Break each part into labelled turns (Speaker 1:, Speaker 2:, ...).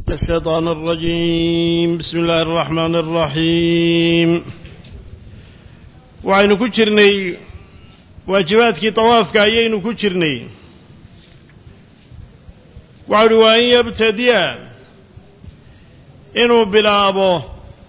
Speaker 1: الشيطان الرجيم بسم الله الرحمن الرحيم وعين كجرني واجباتك طوافك أيين كجرني وعلوان يبتدئ إنه بلابه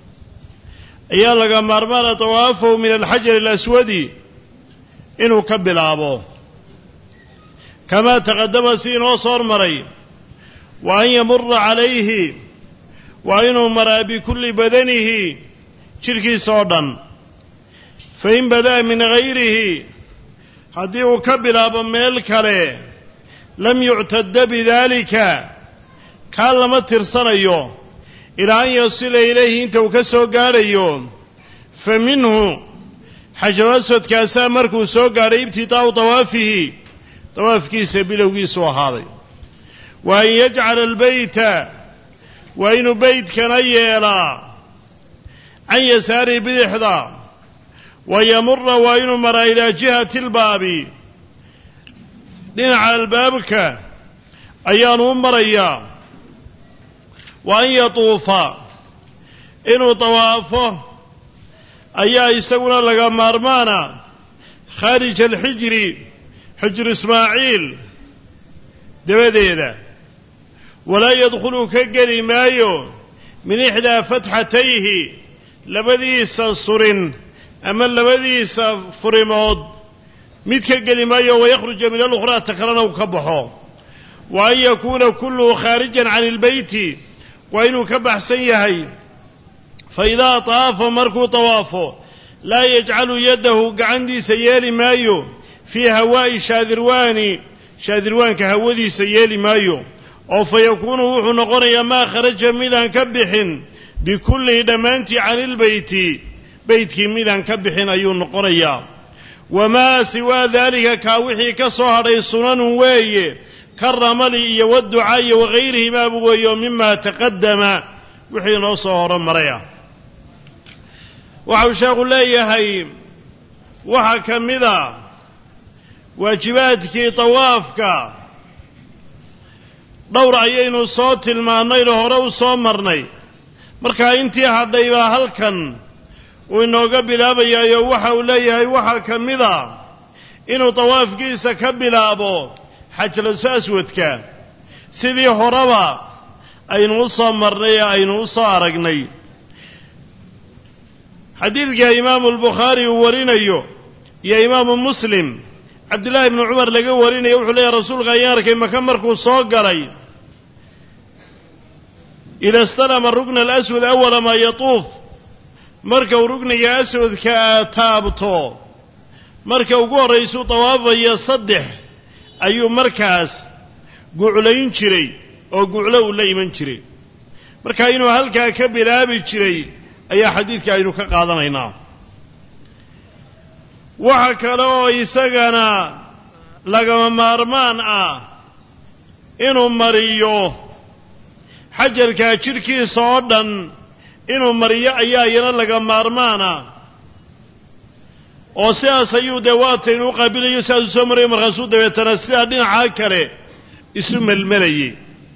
Speaker 1: أيالك مرمى طوافه من الحجر الأسود إنه كبلابه كما تقدم سين وصور مري وأن يمر عليه وأنه مر بكل بدنه شركي صودا فإن بدأ من غيره هديه كبلاب ميلك له لم يعتد بذلك كان لما ترسنيه إلى أن يصل إليه انت وكسو قاريه فمنه حجر أسود كاسا مركو سو قاري ابتداء طوافه طوافك سبيله وقيسوا هذا وأن يجعل البيت وإن بيت كان يلا عن يساره بذحضة ويمر وإن مر إلى جهة الباب لنع البابك أيان مريا وأن يطوف إنه طوافه أيا يسونا لغا مارمانا خارج الحجر حجر إسماعيل دبديدا ولا يدخل كجري مايو من إحدى فتحتيه لبديس صرن أما لبديس فرمود متكجري مايو ويخرج من الأخرى تكرنا وكبحه وأن يكون كله خارجا عن البيت وإنه كبح سيهي فإذا طاف مركو طوافه لا يجعل يده عندي سيالي مايو في هواء شاذروان كهودي سيالي مايو أو فيكون وحو نقريا ما خرج ميدان كبحن بكل دمانتي عن البيت بيتك ميدان كبحن أيو نقريا وما سوى ذلك كاوحي كصهر السنن وي كالرملي والدعاء وغيره ما بغيو مما تقدم وحي نصهر مريا وحوشاق الله يهي وحكم ذا واجباتك طوافك دور ayaynu soo tilmaanay hore u soo marnay marka intii hadhay baa halkan uu inooga bilaabayo waxa uu leeyahay waxa kamida inuu tawaafkiisa ka bilaabo xajul aswadka sidii horeba aynu soo marnay aynu soo aragnay xadiidka Imam al-Bukhari uu warinayo iyo Imam Muslim عبد الله بن عمر لقى ورينا يوحو لي رسول غيار كما كان مركو صوغري إذا استلم الركن الأسود أول ما يطوف مركو ركن يا أسود كتابطو مركو قوى رئيسو طوافا يصدح أيو مركز قعلين شري أو قعلو ليمن شري مركا إنو هلكا كبلابي شري أي حديث كاينو كقاضنينا waxa kale oo isagana laga maarmaan ah inuu mariyo xajarka jirkiisa oo dhan inuu mariyo ayaa yana laga maarmaana oo sidaas ayuu dawaatay inuu qaabilayo sidaas soo maray markaasuu dabeetana sida dhinaca kale isu melmelayay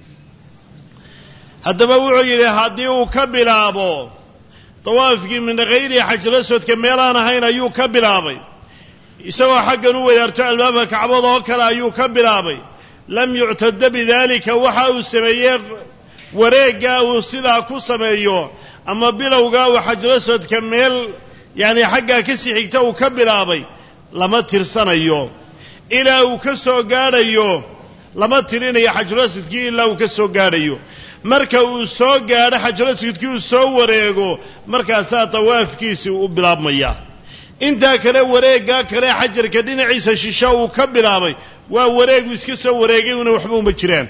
Speaker 1: haddaba wuxuu yidhi haddii uu ka bilaabo tawaafkii min ghayri xajr aswadka meelaan ahayn ayuu ka bilaabay isagoo xaggan u weerarto albaabka kacbada oo kale ayuu ka bilaabay lam yu'tadda bidalika waxa uu sameeyay wareega uu sida ku sameeyo ama bilowga uu xajr aswadka meel yani xagga ka sii xigta uu ka bilaabay lama tirsanayo ilaa uu ka soo gaadhayo lama tirinayo xajr aswadkii ilaa uu ka soo gaadhayo marka uu soo gaadho xajr aswadkii uu soo wareego markaas tawaafkiisi uu bilaabmaya inta kale wareega kale xajarka dhinaciisa shisha uu ka bilaabay waa wareegu iska soo wareegay una waxba uma jiraan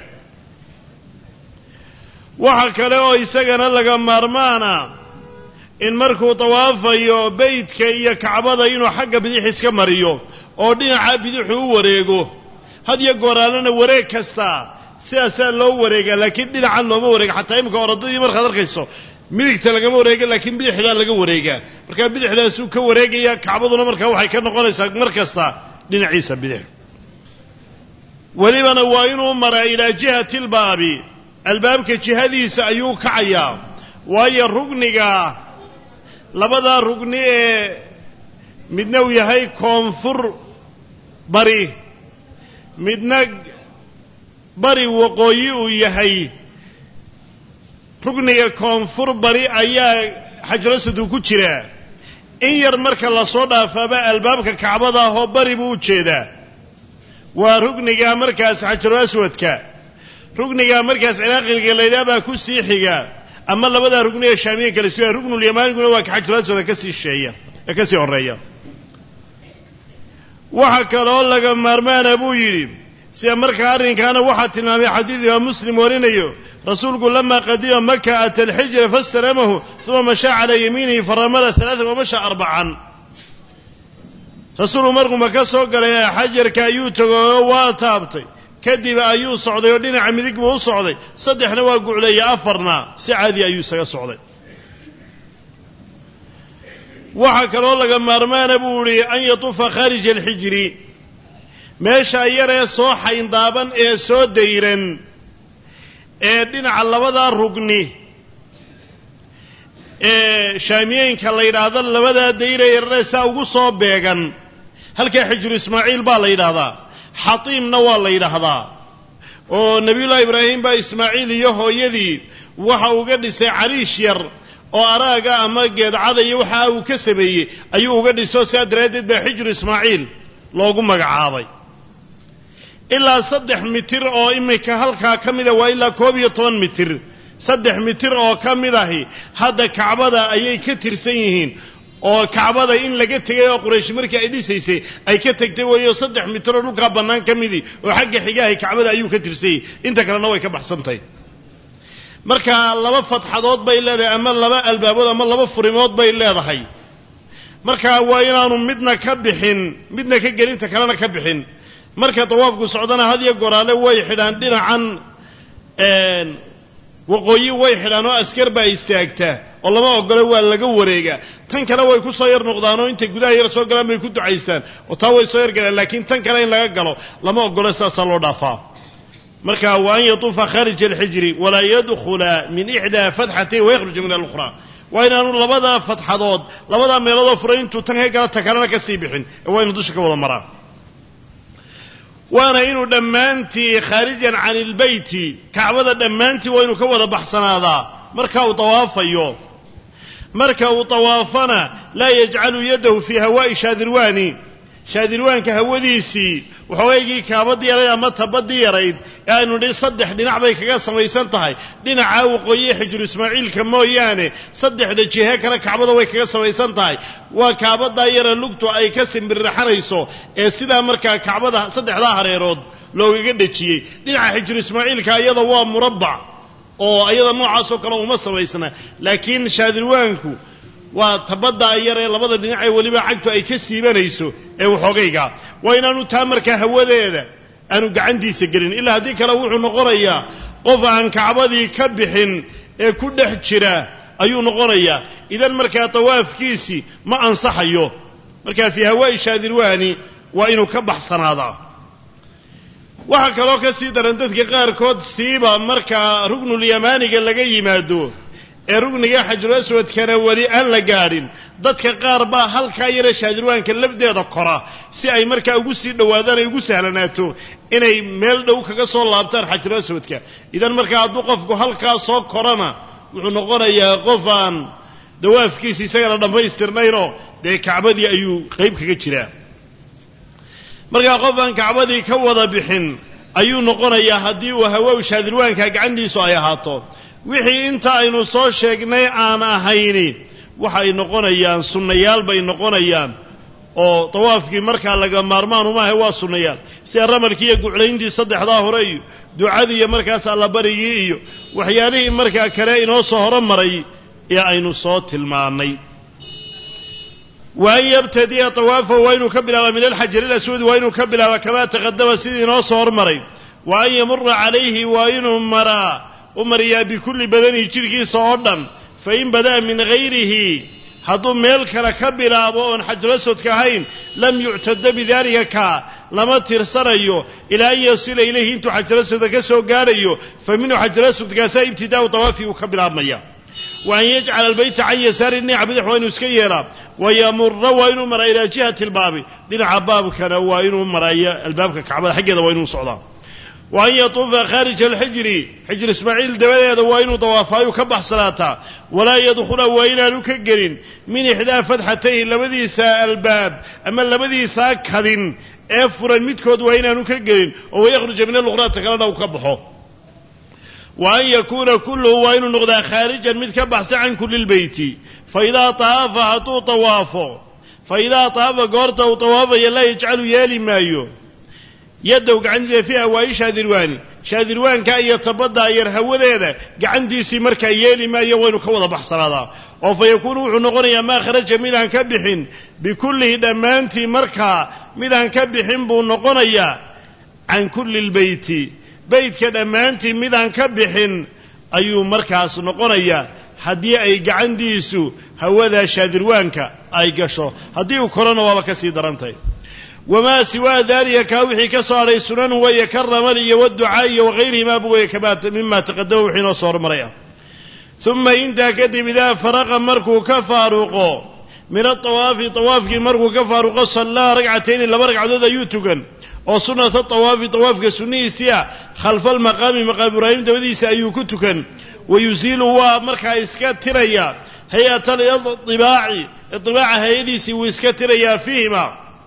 Speaker 1: waxa kale oo isagana laga maarmaana in markuu tawaafayo beedka iyo kacbada inuu xagga bidix iska mariyo oo dhinaca bidixu u wareego hadiya gooraalana wareeg kasta sidaas loo wareega laakiin dhinaca looma wareego xataa imka oradadii markaad arkayso midigta lagama wareega laakiin bidixda laga wareega marka bidixdaas uu ka wareegaya kacbaduna marka waxay ka noqonaysaa markasta dhinaciisa bidix walibana waa inuu maraa ila jihati albaabi albaabka jihadiisa ayuu kacayaa waayo rugniga labada rugni ee midna uu yahay koonfur bari midna bari waqooyi uu yahay rugniga koonfur bari ayaa xajarul aswad ku jira in yar marka la soo dhaafaba albaabka kacbada oo bari buu u jeedaa waa rugniga markaas xajarul aswadka rugniga markaas ciraaqiga leeyahay baa ku sii xiga ama labada rugni ee shaamiyeen kala soo rugnul yamaaniguna waa xajarul aswad ka sii sheeya ka sii horeeya waxa kale oo laga maarmaan buu yiri si marka arrinkaana waxa tilmaamay xadiidka muslim warinayo rasuulku lama qadima makka atal hijra fasaramahu thumma masha ala yaminihi faramala thalatha wa masha arba'an rasuulku markuu makka soo galay xajarka ayuu tago waa taabtay kadib ayuu socday oo dhinaca midig buu u socday saddexna waa guclay afarna si caadi ayuu isaga socday waxa kale oo laga maarmaan buu yiri an yatufa kharij al-hijri meesha yaree soo xayndaaban ee soo dayran ee dhinaca labada rugni ee shaamiyeenka la yiraahdo labada dayre yaraysa ugu soo beegan halka xijru ismaaciil baa la yiraahdaa xatiimna waa la yiraahdaa oo nabiyullaahi ibraahim baa ismaaciil iyo hooyadii waxa uga dhisay cariish yar oo araaga ama geedcada iyo waxa uu ka sameeyay ayuu uga dhiso saadreedid baa xijru ismaaciil loogu magacaabay ilaa 3 mitir oo imika halka kamida waa ilaa 12 mitir 3 mitir oo kamidahi hadda kacbada ayay ka tirsan yihiin oo kacbada in laga tagay oo quraysh markii ay dhisaysay ay ka tagtay wayo 3 mitir oo dhulka banaan kamidi oo xagga xigahay kacbada ayuu ka tirsay inta kalena way ka baxsantay marka laba fatxadood bay leedahay ama laba albaabood ama laba furimood bay leedahay marka waa inaanu midna ka bixin midna ka gelinta kalena ka bixin marka tawaafku socdana hadiya goraale way xidhaan dhinacan waqooyi way xidhaan oo askar baa istaagta oo lama ogolo waa laga wareega tan kale way ku soo yar noqdaan oo inta gudaha yar soo galaan bay ku ducaystaan oo taa way soo yar galaan laakiin tan kale in laga galo lama ogolo saas loo dhaafaa marka waa in yatufa kharij al-hijri wala yadkhula min ihda fathati wa yakhruj min al-ukhra waa inaanu labada fatxadood labada meelood furayntu tan hay galata kalena ka sii bixin waa inuu dusha ka wada maraa waana inuu dhamaantii kharijan an al-bayti kacbada dhamaantii waa inuu ka wada baxsanaada marka uu tawaafayo marka uu tawaafana la yaj'alu yadahu fi hawa'i shaadirwaanka hawadiisi waxaweeyii kaabadii yaray ama tabadii yarayd aanu saddex dhinac bay kaga samaysan tahay dhinaca waqooyi xijru ismaaciilka mooyaane saddexda jihe kale kacbada way kaga samaysan tahay waa kaabada yara lugtu ay ka simbirraxanayso ee sida marka kacbada saddexda hareerood looga dhajiyay dhinaca xijru ismaaciilka iyada waa murabbac oo iyada noocaas oo kale uma samaysna laakiin shaadirwaanku waa tabada yare labada dhinac ee waliba cagtu ay ka siibanayso ee waxoogayga waa inaanu taa marka hawadeeda aanu gacantiisa gelin ilaa hadii kale wuxuu noqonayaa qof aan kacbadii ka bixin ee ku dhex jira ayuu noqonayaa idan marka tawaafkiisi ma ansaxayo marka fi hawaa'i shaadirwaani waa inuu ka baxsanaada waxa kale oo ka sii daran dadka qaar kood siiba marka rugnul yamaaniga laga yimaado ee rugniga xajarul aswad kana wali aan la gaarin dadka qaar baa halka yare shaadirwaanka lafdeeda kora si ay marka ugu sii dhawaadaan ay ugu sahlanaato inay meel dhow kaga soo laabtaan xajarul aswadka idan marka hadduu qofku halka soo korana wuxuu noqonayaa qof aan dawaafkiisa isaga dhamaystirnayno de kacbadii ayuu qayb kaga jiraa marka qof aan kacbadii ka wada bixin ayuu noqonayaa haddii uu hawo shaadirwaanka gacantiisu ay ahaato wixii inta aynu soo sheegnay aan ahayni waxay noqonayaan sunnayaal bay noqonayaan oo tawaafkii marka laga maarmaan uma ahay waa sunnayaal si ramarkii iyo guclayntii saddexda hore iyo ducadii iyo markaas alla barigii iyo waxyaalihii marka kale inoo soo hormaray ee aynu soo tilmaanay وأن يبتدي طوافه وإنه كبلا من الحجر الأسود وإنه كبلا وكما تقدم سيدي ناصر مري وأن يمر عليه وإنه مرا ومريا بكل بدنه تلقي صعودا فإن بدأ من غيره hadduu meel kale ka bilaabo oon xajalaswadka ahayn lam yuctada bidaalika kaa lama tirsanayo ilaa an yasila ilayhi intuu xajalaswadka ka soo gaadhayo fa minhu xajalaswadkaasaa ibtidaa'u tawaafi uu ka bilaabmaya wa an yajcala albayta can yasaari dhinaca bidix waa inuu iska yeelaa wayamura waa inuu maraa ilaa jihati albaabi dhinaca baabkana waa inuu maraayo albaabka kacbada xaggeeda waa inuu socdaa wa an yatuufa khaarija alxijri xijr ismaaciil dabadeeda waa inuu dawaafaayu ka baxsanaataa walaa yadkhula waa inaanu ka gelin min ixdaa fatxatayhi labadiisa albaab ama labadiisaa kadin ee furan midkood waa inaanu ka gelin oo wayakhruja min alukhraata kalena uu ka baxo wa an yakuuna kulluhu waa inuu noqdaa khaarijan mid ka baxsan can kulli lbeyti faidaa taafa hadduu tawaafo faidaa taafa goorta uu tawaafaya laa yajcalu yeeli maayo yaddow gacantiisa fii hawaayi shaadirwaani shaadirwaanka iyo tabadda yar hawadeeda gacantiisii markaa yeeli maayo waa inuu ka wada baxsanaadaa oo fa yakuunu wuxuu noqonayaa maa kharaja midaan ka bixin bikullihi dhammaantii markaa midaan ka bixin buu noqonayaa can kulli lbeyti beydka dhammaantii midaan ka bixin ayuu markaas noqonayaa haddii ay gacantiisu hawada shaadirwaanka ay gasho haddii uu korona waaba ka sii darantahay wamaa siwaa daalika kaa wixii ka soo hadhay sunan weeye ka ramal iyo waducaa iyo wagayrihimaaba weeye mima taqadama wixii noo soo hormaray ah uma intaa kadib idaa faraqa markuu ka faaruqo min aawaafi awaafkii markuu ka faaruqo sallaa ragcatayni laba ragcadood ayuu tukan oo sunnata awaafi awaafka sunnihiisii ah khalfa almaqaami maqaam ibraahim dabadiisa ayuu ku tukan wayusiilu waa markaa iska tiraya hay-ata idibaaci idibaaca hay-adiisii wuu iska tirayaa fiihima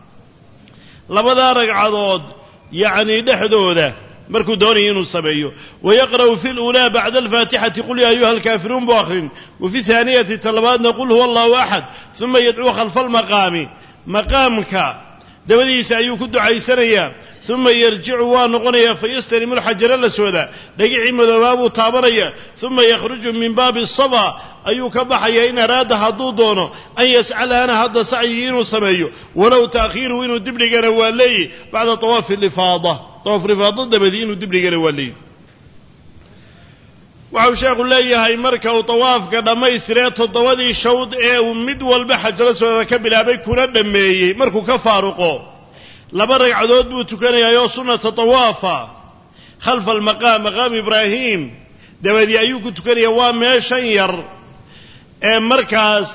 Speaker 1: labadaa ragcadood yacnii dhexdooda markuu doonaya inuu sameeyo wayaqra'u fi luulaa bacda alfaatixati qul yaa ayuha alkaafiruun buu akhrin wafi haaniyati talabaadna qul huwa allahu axad uma yadcuu khalfa almaqaami maqaamka dabadiisa ayuu ku ducaysanayaa uma yarjicu waa noqonayaa fayastalimu alxajara laswada dhagicii madoobaa buu taabanaya uma yakhruju min baabi asafa ayuu ka baxayaa in araada hadduu doono an yascalahana hadda sacyigii inuu sameeyo walow ta'khiiruhu inuu dibdhigana waa leeyi bacda tawaafi alifaada tawaaf ifaada dabadii inuu dibdhigana waa leeyi waxau sheekhu leeyahay marka uu tawaafka dhammaystiree toddobadii shawd ee uu mid walba xajalasooda ka bilaabay kuna dhammeeyey markuu ka faaruqo laba ragcadood buu tukanayaayoo sunnata tawaafa khalfa almaqaam maqaam ibraahim dabadii ayuu ku tukanaya waa meeshan yar ee markaas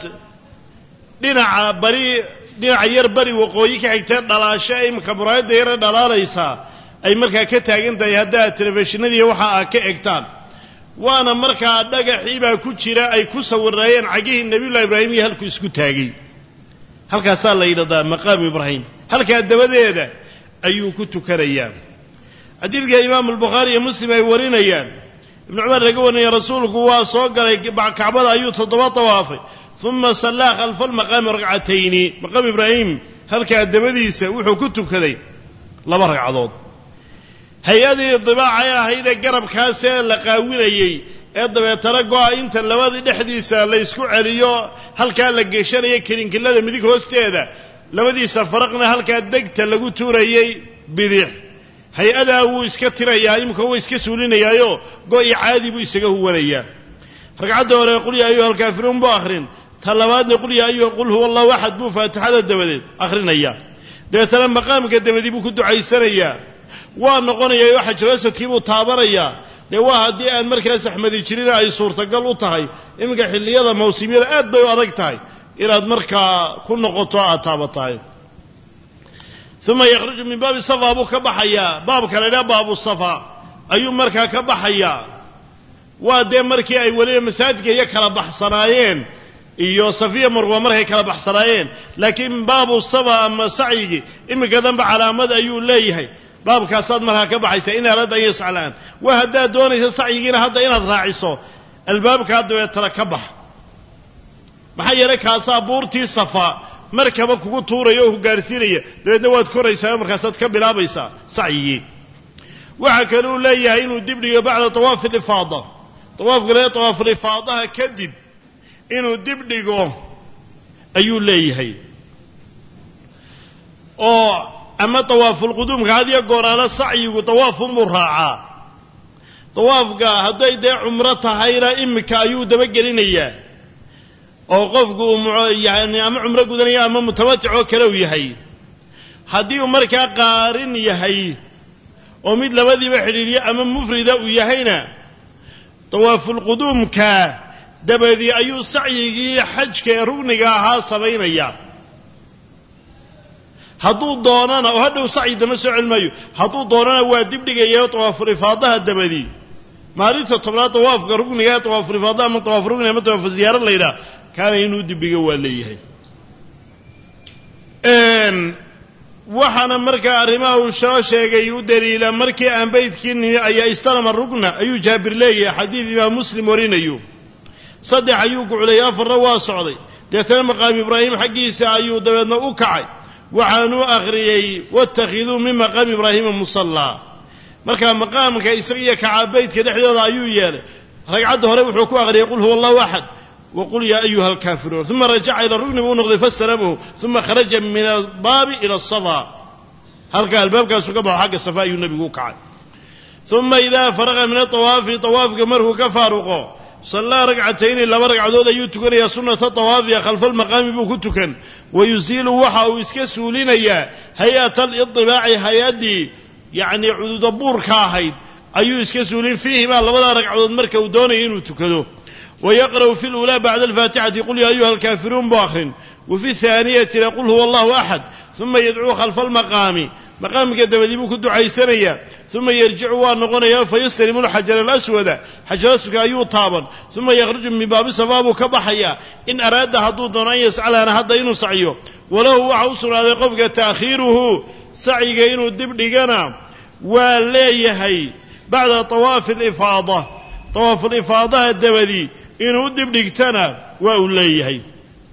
Speaker 1: dhinaca yar bari waqooyi ka xigtee dhalaasho ee imika muraayadda yare dhalaalaysa ay markaa ka taagan tahay haddaad telefishinadii waxa aad ka egtaan waana markaa dhagaxii baa ku jira ay ku sawiraayeen cagihii nebiyullahi ibraahim iyo halkuu isku taagay halkaasaa la yidhahdaa maqaamu ibraahim halkaa dabadeeda ayuu ku tukanayaa xadiidka imaamu albukhaari iyo muslim ay warinayaan ibnu cumar laga warinaya rasuulku waa soo galay kacbada ayuu 7 tawaafay uma sallaa khalfa almaqaami ragcatayni maqaam ibraahim halkaa dabadiisa wuxuu ku tukaday 2 ragcadood hay-adii dibaacay ahaydee garabkaasee la qaawinayey ee dabeetana go-a inta labadii dhexdiisa la ysku celiyo halkaa la geshanaya kelinkilada midig hoosteeda labadiisa faraqna halkaa degta lagu tuurayey bidix hay-adaa wuu iska tirayaa imika wuu iska suulinayaayo go-i caadi buu isaga huwanayaa ragcadda hore qul yaa ayuha alkaafiruun buu akhrin ta labaadna qul yaa ayuha qul huwa allahu axad buu faatixada dabadeed akhrinayaa dabeetana maqaamka dabadii buu ku ducaysanayaa waa noqonayaa oo xajaruaswadkii buu taabanayaa dee waa haddii aan markaas axmadi jirina ay suurtagal u tahay iminka xilliyada mawsimyada aad bay u adag tahay inaad markaa ku noqoto aad taabatahay uma yakhruju min baabi safa buu ka baxayaa baabka la idhaha baabu safa ayuu markaa ka baxayaa waa dee markii ay weliba masaajidka iyo kala baxsanaayeen iyo safiya marwa markay kala baxsanaayeen laakiin baabu safa ama sacyigii iminka danba calaamad ayuu leeyahay baabkaasaad markaa ka baxaysa in araada an yascalaan waa haddaad doonaysa sacyigiina hadda inaad raaciso albaabkaa dabeetana ka bax maxaa yeelay kaasaa buurtii safa markaba kugu tuuraya oo ku gaadhsiinaya dabeedna waad koraysaa markaasaad ka bilaabaysaa sacyigii waxaa kale uu leeyahay inuu dib dhigo bacda tawaafi alifaada tawaafka lee tawaafulifaadaha kadib inuu dib dhigo ayuu leeyahay oo ama tawaafulquduumka hadiyo gooraala sacyigu tawaafunbuu raacaa tawaafka hadday dee cumro tahayna imika ayuu dabagelinayaa oo qofku yani ama cumro gudanaya ama mutamatic oo kale uu yahay haddii uu markaa qaarin yahay oo mid labadiiba xidhiidhiya ama mufrida uu yahayna tawaaful quduumka dabadii ayuu sacyigii xajka ee rugniga ahaa samaynaya hadduu doonana oo hadhow sacyi dama soo celmayo hadduu doonana waa dibdhigayo tawaaful ifaadaha dabadii maalinta tobnaad tawaafka rugniga ee tawaaful ifaadaha ama tawaaf rugni ama tawaaf ziyaaro la yidhaah kaana inuu dibdhigo waa leeyahay waxaana markaa arrimaha uu soo sheegay u daliila markii aan baydkii nimi ayaa istalama rugna ayuu jaabir leeyahay xadiid imaam muslim warinayo 3 ayuu guculay 4 waa socday deetana maqaam ibraahim xaggiisa ayuu dabeedna u kacay waxaanu akhriyay wattakhiduu min maqaam ibraahim musalla markaa maqaamka isaga kacabaydka dhexdooda ayuu yeelay ragcadda hore wuxuu ku akhriyay qul huwallahu ahad وقل يا أيها الكافرون ثم رجع إلى الركن ونقضي فاستلمه ثم خرج من الباب إلى الصفا هل قال الباب كان سكبه حق الصفا النبي وقعد ثم إذا فرغ من الطواف طواف قمره كفارقه صلى ركعتين إلا ورقع ذو ذا يتكن يا سنة الطواف خلف المقام بكتكن ويزيل وحا ويسكسوا لنا هيئة الإطباع هيادي يعني عدود بور كاهيد أيو يسكسوا لنا فيه ما لبدا ركع ذو المركة ودونه وتكدوه ويقرأ في الأولى بعد الفاتحة يقول يا أيها الكافرون بآخر وفي الثانية يقول هو الله أحد ثم يدعو خلف المقام مقام قدم ذيبك الدعاء سنية ثم يرجع ونغنيا فيستلم الحجر الأسود حجر الأسود أيو طابا ثم يخرج من باب صفاب كبحيا إن أراد حدودا أن يسأل أنا حتى إنه سعيه وله وحوصل هذا قفك تأخيره سعي إنه دبلغنا وليهي بعد طواف الإفاضة طواف الإفاضة الدبدي إنه دبلغتنا وأوليه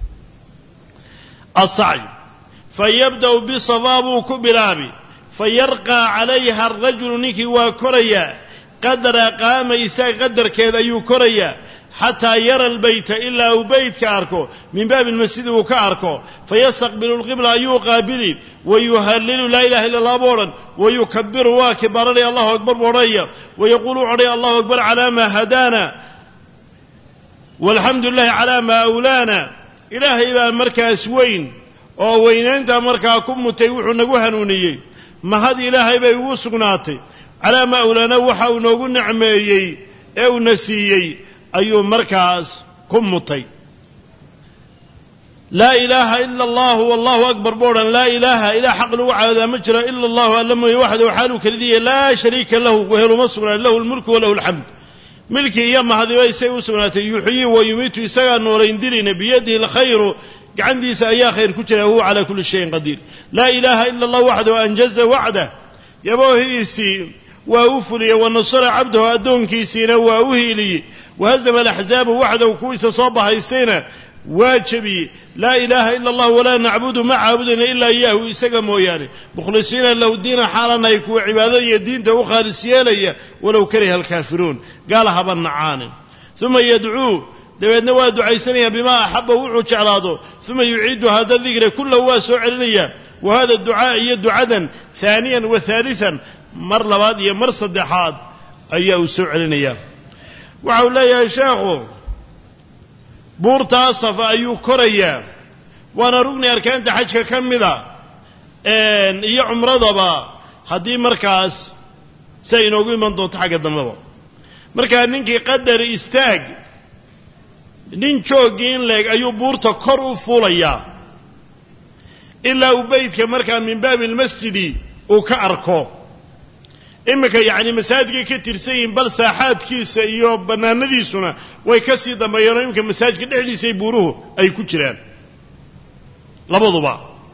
Speaker 1: السعي فيبدأ بصواب كبلابي فيرقى عليها الرجل نكي وكريا قدر قام إساء قدر كذا يكريا حتى يرى البيت إلا وبيت كاركو من باب المسجد وكاركو فيستقبل القبلة يقابلي ويهلل لا إله إلا الله بورا ويكبر واكبر لي الله أكبر بوريا ويقول علي الله أكبر على ما هدانا والحمد لله على ما أولانا إلهي إبا مركز وين أو وين أنت مركز كم تيوح نقوها نونيي ما هذه إلهي إبا يوسقناتي على ما أولانا وحاو نقول نعميي أو نسيي أي مركز كم تي لا إله إلا الله والله أكبر بورا لا إله إلا حق الوعى مجرى إلا الله لما يوحد وحاله كالذي لا شريك له وهو مصر له الملك وله الحمد ملكي يما هذه ويسي وسناتي يحيي ويميت يسغى نورين دلين بيده الخير عندي سأيا خير كتله هو على كل شيء قدير لا إله إلا الله وحده أنجز وعده يبوهيسي وأوفلي ونصر عبده أدون كيسين وأوهيلي وهزم الأحزاب وحده وكويس صابها يسينا واجبي لا إله إلا الله ولا نعبد مع عبدنا إلا إياه يسقى موياني مخلصين له الدين حالنا يكون عبادية الدين تو خالصية لي ولو كره الكافرون قالها بالنعان ثم يدعو دويد نواد دعيسانيا بما أحبه وعوش عراضه ثم يعيد هذا الذكر كله واسع عليا وهذا الدعاء يدعو عدا ثانيا وثالثا مر لبادية مر صدحات أي وسع عليا وعولا يا شيخو buurta safa ayuu korayaa waana rugni arkaanta xajka kamida iyo umradaba hadii markaas say inoogu iman doonto xagga dambaba marka ninkii qadar istaag nin joogin leeg ayuu buurta kor u fuulaya ilaa uu beedka marka min baabil masjidi uu ka arko imika yaani masaajidka ka tirsayin bal saaxaadkiisa iyo banaanadiisuna way ka sii dambeeyeen imika masaajidka dhexdiisa ay buuruhu ay ku jiraan labaduba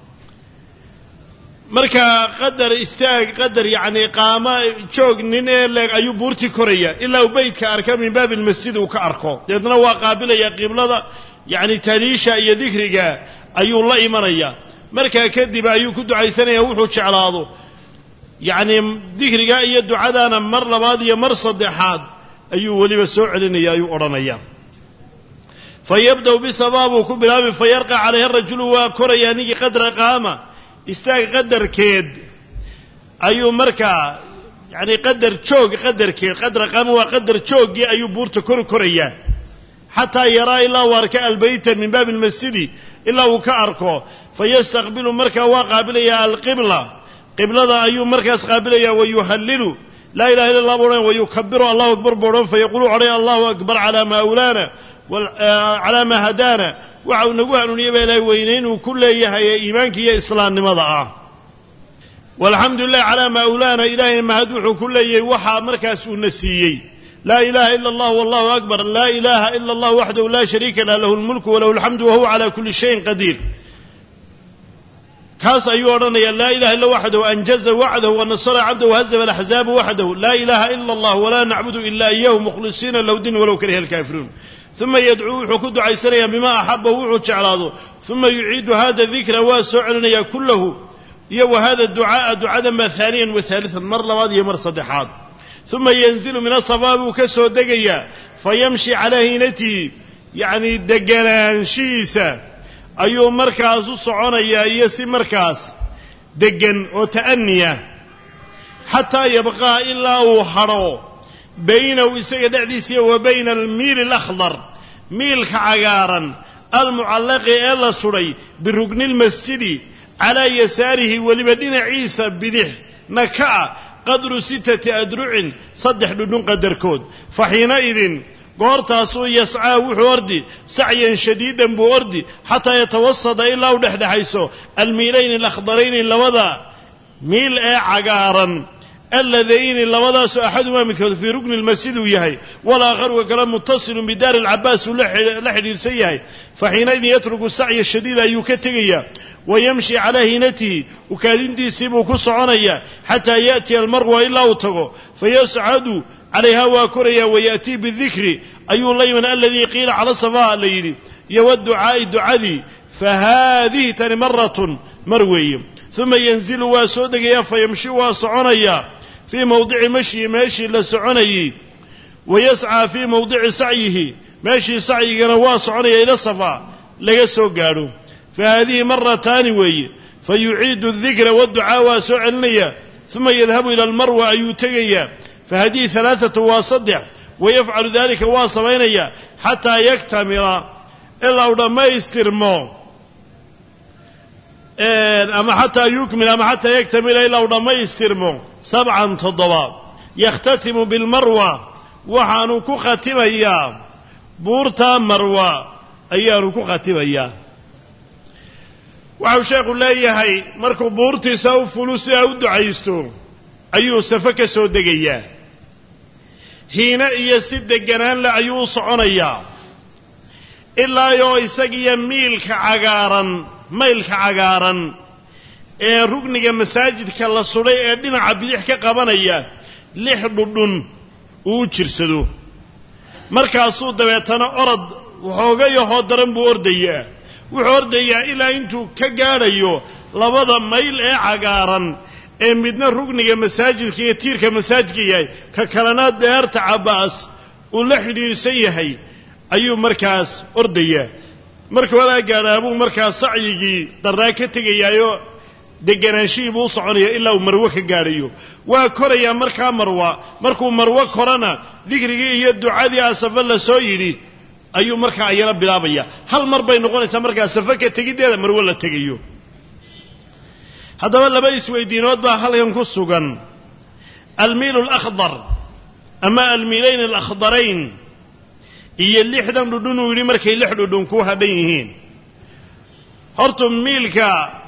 Speaker 1: marka qadar istaag qadar yaani qaama joog nin ee leeg ayuu buurti koraya ilaa uu beedka arka min baabil masjid uu ka arko deedna waa qaabilaya qiblada yaani taliisha iyo dhikriga ayuu la imanaya marka kadib ayuu ku ducaysanaya wuxuu jeclaado يعني ذكرها إيا الدعاء مر لبادية مر صدحات أيو ولي بسوء لنا أيو أرانيا فيبدأ بسبابه كبراب فيرقى عليه الرجل وكرياني قدر قامة استاق قدر كيد أيو مركا يعني قدر تشوق قدر كيد قدر قامة وقدر تشوق أيو بورت كريا حتى يرى إلا وارك البيت من باب المسجد إلا وكأركو فيستقبل مركا وقابليا القبلة قبلة أيوم مركز قابليا ويهلل لا إله إلا الله بورين ويكبر الله أكبر بورين فيقول عليه الله أكبر على ما أولانا على ما هدانا وعنقوها نيبا إلى وينين وكل يهي إيمانك يا إسلام نمضى والحمد لله على ما أولانا إلهي ما هدوح كل يوحى مركز النسيي لا إله إلا الله والله أكبر لا إله إلا الله وحده لا شريك له الملك وله الحمد وهو على كل شيء قدير كاس أيورنا لا إله إلا وحده أنجز وعده ونصر عبده وهزم الأحزاب وحده لا إله إلا الله ولا نعبد إلا إياه مخلصين له دين ولو كره الكافرون ثم يدعو حكد عيسريا بما أحبه وحد شعراضه ثم يعيد هذا الذكر واسعلنا كله وهذا الدعاء دعاء ثانيا وثالثا مرة هذه مرصدحات ثم ينزل من الصفاب وكسو دقيا فيمشي على هينته يعني دقنان شيسة أيو مركز الصعونية يسي مركز دقن وتأنية حتى يبقى إلا وحرو بينه وسيدعديسي وبين الميل الأخضر ميل كعقارا المعلق إلا سري بالركن المسجد على يساره ولمدينة عيسى بذح نكاء قدر 6 أدرع صدح لدن قدر كود فحينئذ قورتاسو يسعى وحوردي سعيا شديدا بوردي حتى يتوسط إلا ودحدحيسو الميلين الأخضرين لوضع ميل عقارا اللذين لوضع أحدهما مثل في ركن المسجد ويهي ولا غرو كلام متصل بدار العباس ولحد يسيهي فحينئذ يترك السعي الشديد يكتغيا ويمشي على هينته وكادين دي سيبو كسعونيا حتى يأتي المرء إلا وتغو فيسعد عليها وكريا ويأتي بالذكر أي الليمن الذي قيل على الصفاء الليل يود دعاذي فهذه تاني مرة مروي ثم ينزل واسودقيا فيمشي واسعونيا في موضع ماشي لسعوني ويسعى في موضع سعيه ماشي سعي واسعونيا إلى الصفاء ليسو قالوا فهذه مرة تانوي فيعيد الذكر والدعاء واسعنيا ثم يذهب إلى المروة أيوتقيا فهذه 3 وصدح ويفعل ذلك واصبينيا حتى يكتمل إلا ودما يسترمو أما حتى يكمل أما حتى يكتمل إلا ودما يسترمو 7 تضباب يختتم بالمروة وحانوكو ختميا بورتا مروة أيانوكو ختميا waxau sheekhu leeyahay markuu buurtiisa u fulusi u ducaysto ayuu safa ka soo degayaa hiina iyo si deganaan la ayuu soconayaa ilaa yoo isagiya miilka cagaaran ee rugniga masaajidka la suray ee dhinaca bidix ka qabanaya 6 dhudhun uu jirsado markaasuu dabeetana orod waxoogayaho daran buu ordayaa wuxuu ordayaa ilaa intuu ka gaadhayo 2 mayl ee cagaaran ee midna rugniga masaajidka iyo tiirka masaajidka yahay ka kalena deerta Cabaas uu la xidhiidhsan yahay ayuu markaas ordayaa markuu wala gaaraabuu markaas sacyigii daraa ka tagayaayo deganaanshihi buu soconaya ilaa uu marwo ka gaadhayo waa korayaa markaa markuu marwo korana dikrigii iyo ducadii asafa la soo yidhi ayuu markaa ayana bilaabaya hal mar bay noqonaysaa markaa safaka tegideeda marwo la tegayo haddaba laba isweydiinood baa halkan ku sugan almiil al-akhdar ama almiilayn al-akhdarayn iyo 6 dhudhun uu yiri markay 6 dhudhun ku hadhan yihiin horta miilka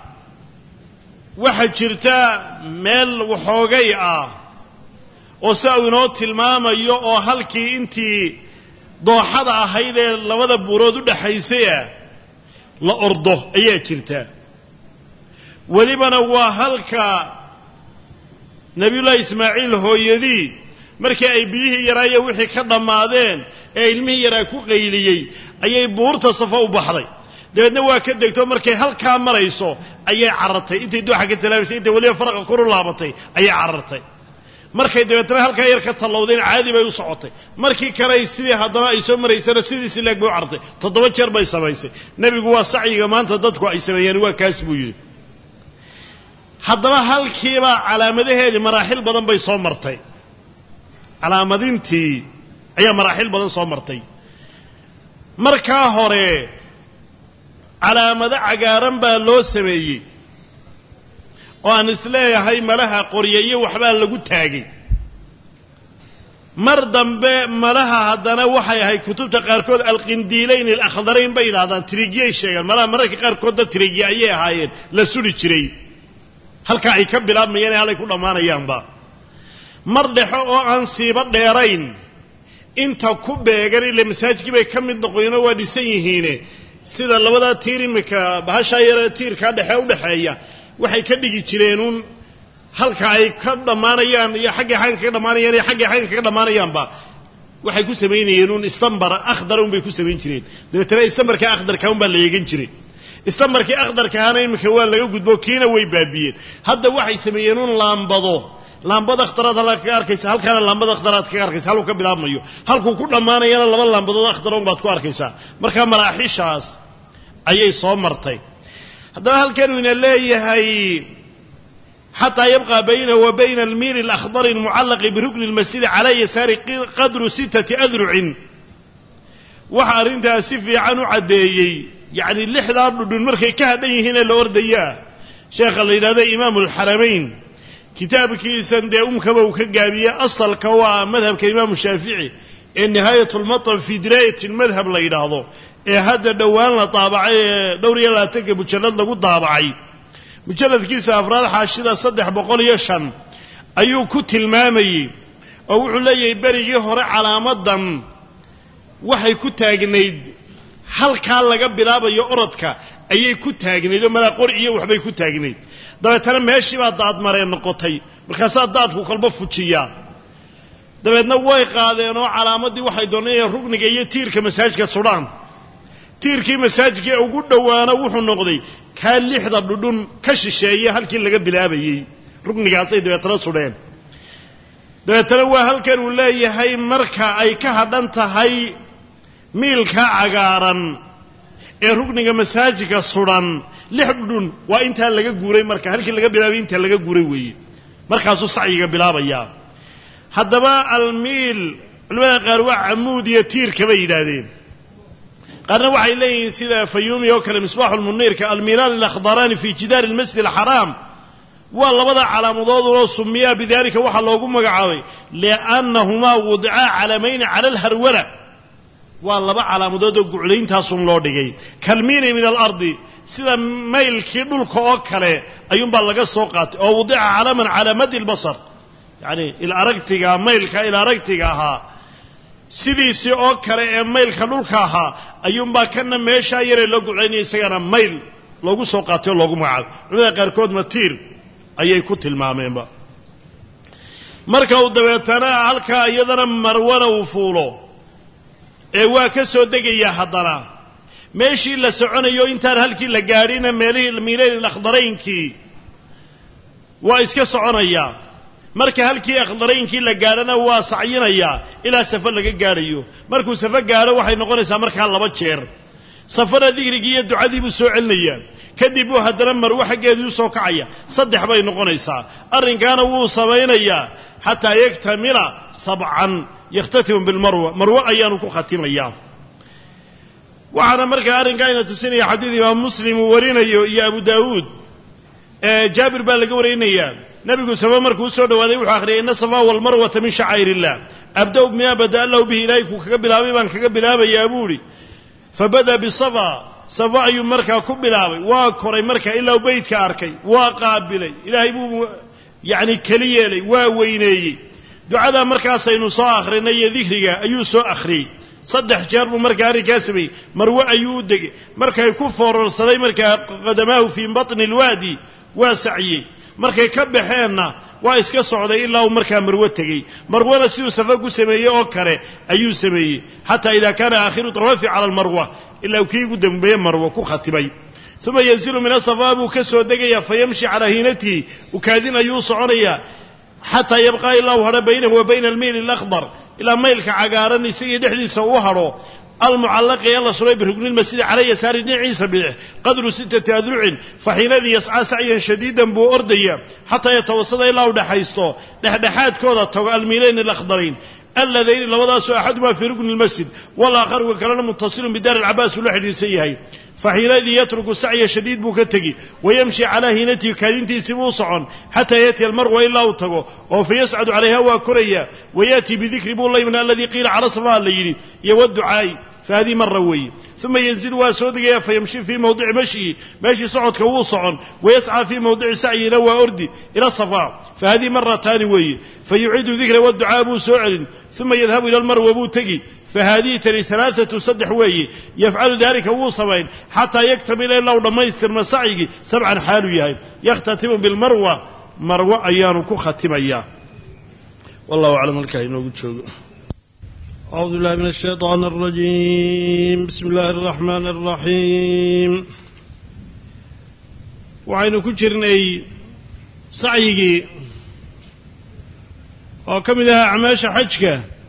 Speaker 1: waxa jirta meel waxoogay ah oo saa inoo tilmaamayo oo halkii intii dooxada ahayd ee 2 buurood u dhaxaysay la ordo ayaa jirta walibana waa halka nabiyullah ismaaciil hooyadii markii ay biyihii yaraayeen wixii ka dhamaadeen ee ilmihii yaraa ku qayliyay ayay buurta safa u baxday dabeedna waa ka degto markay halkaa marayso ayay carartay intay dooxa ka talaabaysay intay waliba faraqa kor u laabatay ayay carartay markay dabeetana halkaa yar ka talowdeen caadi bay u socotay markii kale sidii haddana ay soo maraysana sidii silaag bay u carartay 7 jeer bay samaysay nabigu waa sacyiga maanta dadku ay sameeyeen waa kaas buu yiri haddaba halkiiba calaamadaheedii maraaxil badan bay soo martay calaamadintii ayaa maraaxil badan soo martay markaa hore calaamado cagaaran baa loo sameeyey oo aan isleeyahay malaha qoryayo waxbaa lagu taagay mar dambe malaha haddana waxay ahayd kutubta qaarkood alqindiilayn alakhdarayn bay yidhahdaan tirigiyay sheegaan malaha mararka qaarkoodda tirigiya ayay ahaayeen la suri jiray halkaa ay ka bilaabmayeen ee halay ku dhammaanayaanba mar dhexo oo aan siiba dheerayn inta ku beegan ile masaajidkii bay ka mid noqoyeenoo waa dhisan yihiine sida labadaa tiir imika bahashaa yaree tiirkaa dhexe u dhexeeya waxay ka dhigi jireenuun halka ay ka dhammaanayaan iyo xaggay xagga kaga dhammaanayaan iyo xaggay xagga kaga dhammaanayaanba waxay ku samaynayeen uun istambar akhdar un bay ku samayn jireen dabeetana istambarka akhdarka un baa la eegan jiray istambarkii akhdarka ahana imika waa laga gudbo kiina way baabiyeen hadda waxay sameeyeen uun laambad akhdaraad halkaa kaga arkaysa halkaana laambad akhdaraad kaga arkaysa halkuu ka bilaabmayo halkuu ku dhammaanayana laba laambadood akhdara un baad ku arkaysaa markaa maraaxiishaas ayay soo martay haddaba halkanuu ina leeyahay xataa yabqa baynahu wa bayna almiil alakhdari almucallaqi birukni almasjidi calaa yasaari qadru 6 adrucin waxa arrintaas si fiican u caddeeyey yacni 6daa dhudhun markay ka hadhan yihiin ee la ordayaa sheekha la yidhahdo imaamu alxaramayn kitaabkiisan dee umkaba uu ka gaabiyey asalka waa madhabka imaamu shaafici ee nihaayat lmatab fii diraayati lmadhab la yidhaahdo ee hadda dhowaan la daabacay ee 22 mujallad lagu daabacay mujalladkiisa afraad xaashida 305 ayuu ku tilmaamayey oo wuxuu leeyahay berigii hore calaamadan waxay ku taagnayd halkaa laga bilaabayo orodka ayay ku taagnayd oo malaaqor iyo waxbay ku taagnayd dabeetana meeshii baa daadmareen noqotay markaasaa daadku kolba fujiyaa dabeedna way qaadeen oo calaamadii waxay doonayeen rugniga iyo tiirka masaajidka sudhaan tiirkii masaajidka ugu dhowaana wuxuu noqday kaa 6da dhudhun ka shisheeye halkii laga bilaabayey rugnigaasay dabeetana sudheen dabeetana waa halkan uu leeyahay marka ay ka hadhan tahay miilka cagaaran ee rugniga masaajidka sudhan 6 dhudhun waa intaa laga guuray marka halkii laga bilaabay intaa laga guuray weeye markaasuu sacyiga bilaabayaa haddaba almiil culimada qaar waa camuud iyo tiirka bay yidhaahdeen qaarna waxay leeyihiin sida fayuumi oo kale misbaaxu lmuniirka almiilaan alakhdaraani fii jidaari almasjid alxaraam waa labada calaamadood oo sumiyaa bidaalika waxaa loogu magacaabay liannahumaa wudicaa calamayni cala alharwala waa laba calaamadood oo guclayntaasun loo dhigay kalmiini min alardi sida maylkii dhulka oo kale ayuunbaa laga soo qaatay oo wudica calaman calaa madi lbasar yacni ilaragtiga maylka ilaragtiga ahaa sidiisii oo kale ee maylka dhulka ahaa ayuunbaa kana meeshaa yaree loo guclaynaya isagana mayl loogu soo qaatay oo loogu magacaabay culimada qaarkoodna tiir ayay ku tilmaameenba marka uu dabeetana halkaa iyadana marwana uu fuulo ee waa ka soo degayaa haddana meeshii la soconayo intaan halkii la gaadhina meelihii miilayn alakdaraynkii waa iska soconayaa marka halkii akdaraynkii la gaadhana waa sacyinayaa ilaa safo laga gaadhayo markuu safo gaadho waxay noqonaysaa markaa 2 jeer safana digrigii iyo ducadii buu soo celinayaa kadib buu haddana marwo xaggeedii u soo kacaya 3 bay noqonaysaa arrinkaana wuu samaynayaa xataa yaktamila 7 yakhtatimu bilmarwa marwo ayaanu ku khatimayaa waxaana markaa arrinkaa ina tusinaya xadiid imaam muslim uu warinayo iyo abu daawuud jaabir baa laga warinayaa nabigu safa markuu soo dhawaaday wuxuu akhriyay inna safa wal marwata min sha'air illah abda'u bima bada allahu bihi ilayku kaga bilaabay baan kaga bilaabayaa buuri fabada bisafa safa ayuu markaa ku bilaabay waa koray markaa ilaa beydka arkay waa qaabilay ilaahay buu yacni keli yeelay waa weyneeyey ducada markaasaynu soo akhrinay iyo dikriga ayuu soo akhriyey 3 jeer buu markaa arrinkaa sameeyey marwe ayuu u degay markay ku foorarsaday markaa qadamaahu fii batni alwaadi waa saciyey markay ka baxeenna waa iska socday ilaa uu markaa marwo tegey marwana siduu safa ku sameeyey oo kale ayuu sameeyey xataa idaa kaana aakhiru tawaafi cala almarwa ilaa uu kii ugu dambeeye marwo ku khatibay uma yanzilu min asafa buu ka soo degayaa fayamshi calaa hiinatihi ukaadin ayuu soconayaa xataa yabqaa ilaa uu hadho baynahu wa bayna almiil alakhdar ilaa maylka cagaaran isagii dhexdiisa uu hadho المعلق يلا سري بركن المسجد على يسار عيسى قدر 6 أذرع فحينئذ يسعى سعيا شديدا بو أرديا حتى يتوسط إلى ودحيستو دحدحات كودا تو الميلين الأخضرين اللذين لوضاسوا أحدهما في ركن المسجد والآخر وكان متصل بدار العباس والحديث سيهي فحينئذ يترك السعي شديد بكتجي ويمشي على هينته كادنتي سبوصعا حتى يأتي المروة إلا وتقو وفيصعد عليها وكريا ويأتي بذكر الله من الذي قيل على صفاء الليل يود عاي فهذه مرة وي ثم ينزل واسودقيا فيمشي في موضع مشي صعد كوصعا ويسعى في موضع سعي لو أردي إلى الصفاء فهذه مرة ثاني وي فيعيد ذكر والدعاء أبو سعر ثم يذهب إلى المروة أبو تقي فهذه ثلاثة صدح وي يفعل ذلك وصفين حتى يكتمل إلا لما يستر مسعيه 7 حالوية يختتم بالمروة مروة أيانك ختم أياه والله أعلم الكائن وقد شوق أعوذ بالله من الشيطان الرجيم بسم الله الرحمن الرحيم وعين كجرني سعيه وكملها أعماش حجك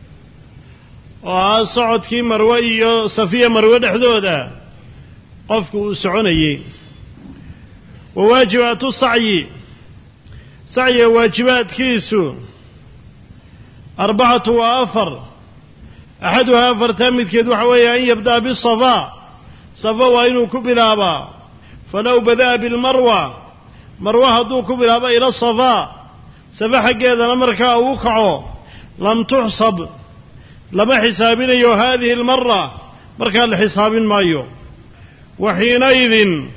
Speaker 1: وصعد كي مروي صفية مروي حدودا قفك سعني وواجبات السعي سعي واجبات كيسو 4 وأفر أحدها فرتمت كدو حوية أن يبدأ بالصفاء صفا وإنه كبلابا فلو بدأ بالمروة مروة هدو كبلابا إلى الصفاء سفح قيدا نمركا وقعوا لم تحصب لما حسابين أيو هذه المرة مركا الحساب مايو وحينئذ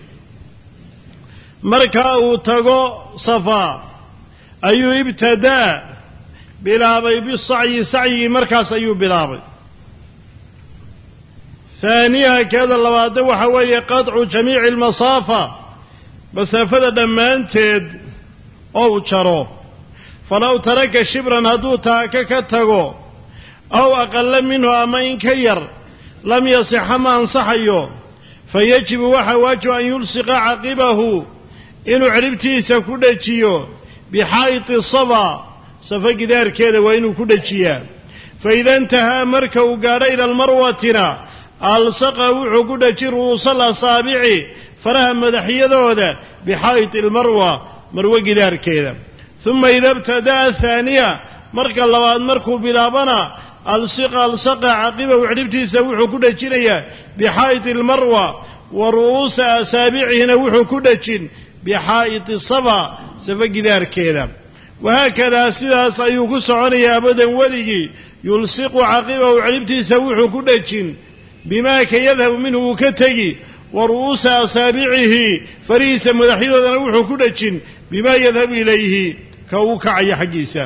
Speaker 1: مركا وتقو صفا أيو ابتدى بلابي بالصعي سعي مركز أيو بلابي ثانيها كذا اللوادة وحوية قطع جميع المصافة مسافة دمانتد أو تشرو فلو ترك شبرا هدو تاككتغو أو أقل منه أما إنكير لم يصح ما أنصحيه فيجب وحواج أن يلصق عقبه إنه عربتي سكودتشيو بحائط الصبا صفق دار كذا وإنه كودتشيا فإذا انتهى مركه قال إلى المروتنا ألصقه عقودتشي رؤوس الأصابع فرها مدحية ذوذا بحائط المروة مروة قدار كذا ثم إذا ابتدأ الثانية مركا اللواد مركو بلابنا ألصق عقبه وعربتي سوحو كودتشينيا بحائط المروة ورؤوس أسابعه نوحو كودتشين بحائط الصبا صفق دار كذا وهكذا سيداس أيوكو سعوني أبدا ولي يلصق عقبه وعربتي سوحو كودتشين بما يذهب منه كتجي ورؤوس أسابعه فريسا مدحيضا نوحو كودتشين بما يذهب إليه كوكعي حقيسا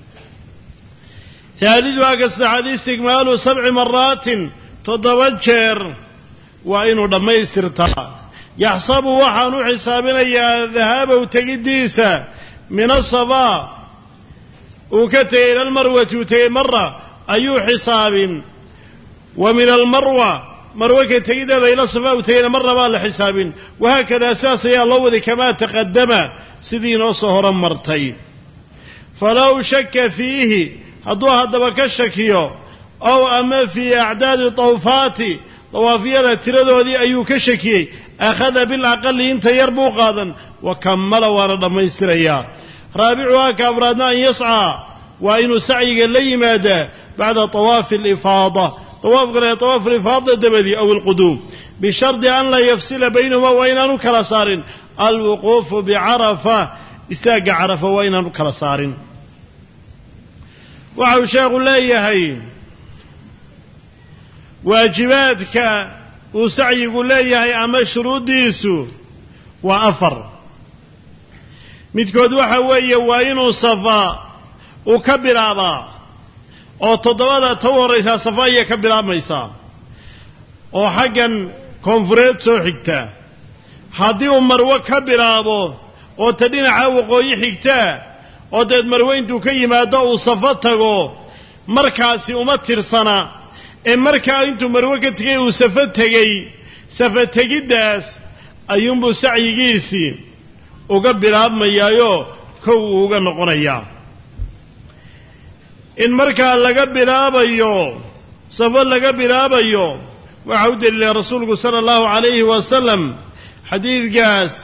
Speaker 1: ثالثها قصد حديث استكمال 7 مرات تضوجر وإنه لما يسترطى يحسب وحن حسابنا يا ذهاب وتقديسا من الصفا وكتي إلى المروة وتي مرة أي حساب ومن المروة مروة كتي إلى الصفا وتي إلى مرة بالحساب وهكذا أساس يا الله كما تقدم سدين وصهرا مرتين فلو شك فيه هدوها دبك الشكيو أو أما في أعداد طوفاتي طوافية تردو ذي أيو كشكي أخذ بالأقل انت يربو قادا وكمل ورد ما يستريا رابعها كأفرادنا أن يسعى وإن سعي لي ماذا بعد طواف الإفاضة طواف الإفاضة دبدي أو القدوم بشرط أن لا يفصل بينهما وإن نكر صار الوقوف بعرفة استاق عرفة وإن نكر صار وعو شيخ الله يهي واجباتك وسعي يقول الله يهي أما شروط ديسو وأفر متكود وحوية وإنو صفا وكبر أبا أو تضوضا تور إيسا صفا يكبر أبا إيسا أو حقا كونفريت سو حكتا هذه مروة كبر أبا أو تدين عاوقو يحكتا oo deed marweyntu ka yimaado uu safo tago markaasi uma tirsana ee markaa intuu marwe ka tegay uu safo tegiddaas ayuunbuu sacyigiisii uga bilaabmayaayo kow uga noqonayaa in markaa laga bilaabayo safo laga bilaabayo waxa u daliilay rasuulku sala allahu calayhi wasalam xadiidkaas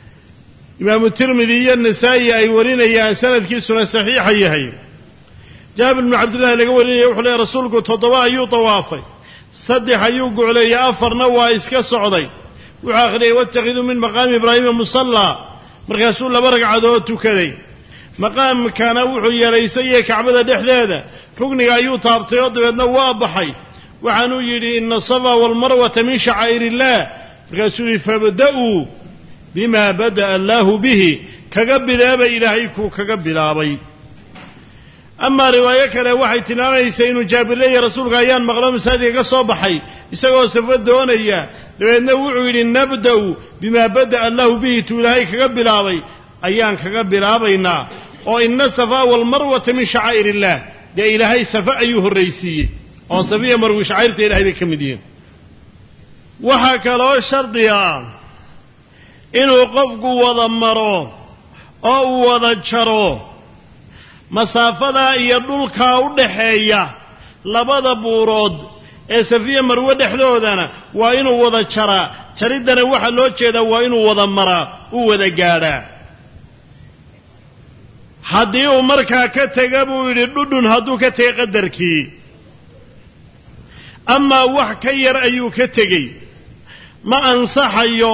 Speaker 1: إمام الترمذي النسائي أي ورينا يا سند كيسنا صحيح يهي jaabir ibn cabdillah laga warinaya wuxuu leeyahay rasuulku 7 ayuu tawaafay 3 ayuu go'leeyay 4na waa iska socday wuxuu akhriyay wattakhiduu min maqaami ibraahima musalla markaasuu 2 ragcadood tukaday maqaamkana wuxuu yeelaysay kacbada dhexdeeda rugniga ayuu taabtay oo dabeedna waa baxay waxaanuu yidhi inna safa wal marwata min sha'aa'irillaah markaasuu fabda'uu bima bada'a allaahu bihi kaga bilaaba ilaahay ku kaga bilaabay ama riwaayo kale waxay tilmaamaysaa inuu jaabir leeyahay rasuulka ayaan maqlo masaajidka ka soo baxay isagoo safo doonaya dabeedna wuxuu yidhi nabda'u bima bada'a allaahu bihi tu ilaahay kaga bilaabay ayaan kaga bilaabaynaa oo inna safa wal marwata min sha'aa'irillaah dee ilaahay safa ayuu horraysiiyey oo safiya marwi shacairta ilaahay bay ka mid yihiin waxaa kaloo shardi ah inuu qofku wada maro oo uu wada jaro masaafada iyo dhulkaa u dhaxeeya labada buurood ee safiya marwe dhexdoodana waa inuu wada jaraa jariddana waxaa loo jeedaa waa inuu wada maraa u wada gaadhaa haddii uu markaa ka tega buu yidhi dhudhun hadduu ka tegay qadarkii amaa wax ka yar ayuu ka tegey ma ansaxayo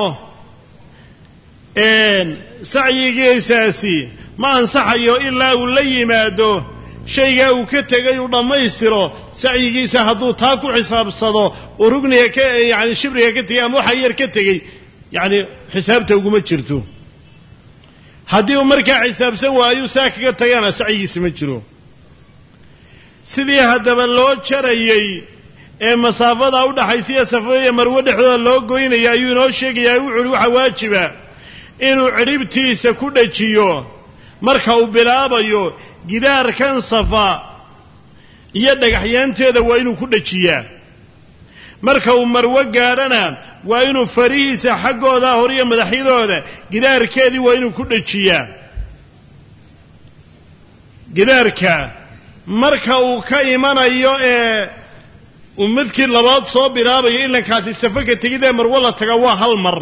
Speaker 1: sacyigiisaasi ma ansaxayo ilaa uu la yimaado shaygaa uu ka tegay uu dhammaystiro sacyigiisa hadduu taa ku xisaabsado oo rugniga ka yacni shibriga ka tegey ama waxa yar ka tegey yacni xisaabta uguma jirto haddii uu markaa xisaabsan waayo saa kaga tagana sacyigiisa ma jiro sidii haddaba loo jarayey ee masaafada u dhaxaysiya safa iyo marwe dhexdooda loo goynaya ayuu inoo sheegayaa wuxuu waxa waajiba inuu cidhibtiisa ku dhajiyo marka uu bilaabayo gidaarkan safa iyo dhagaxyaanteeda waa inuu ku dhajiyaa marka uu marwe gaadhana waa inuu farihiisa xaggooda hor iyo madaxyadooda gidaarkeedii waa inuu ku dhajiyaa gidaarka marka uu ka imanayo uu midkii labaad soo bilaabayo ilankaasi safa ka tegidee marwe la taga waa hal mar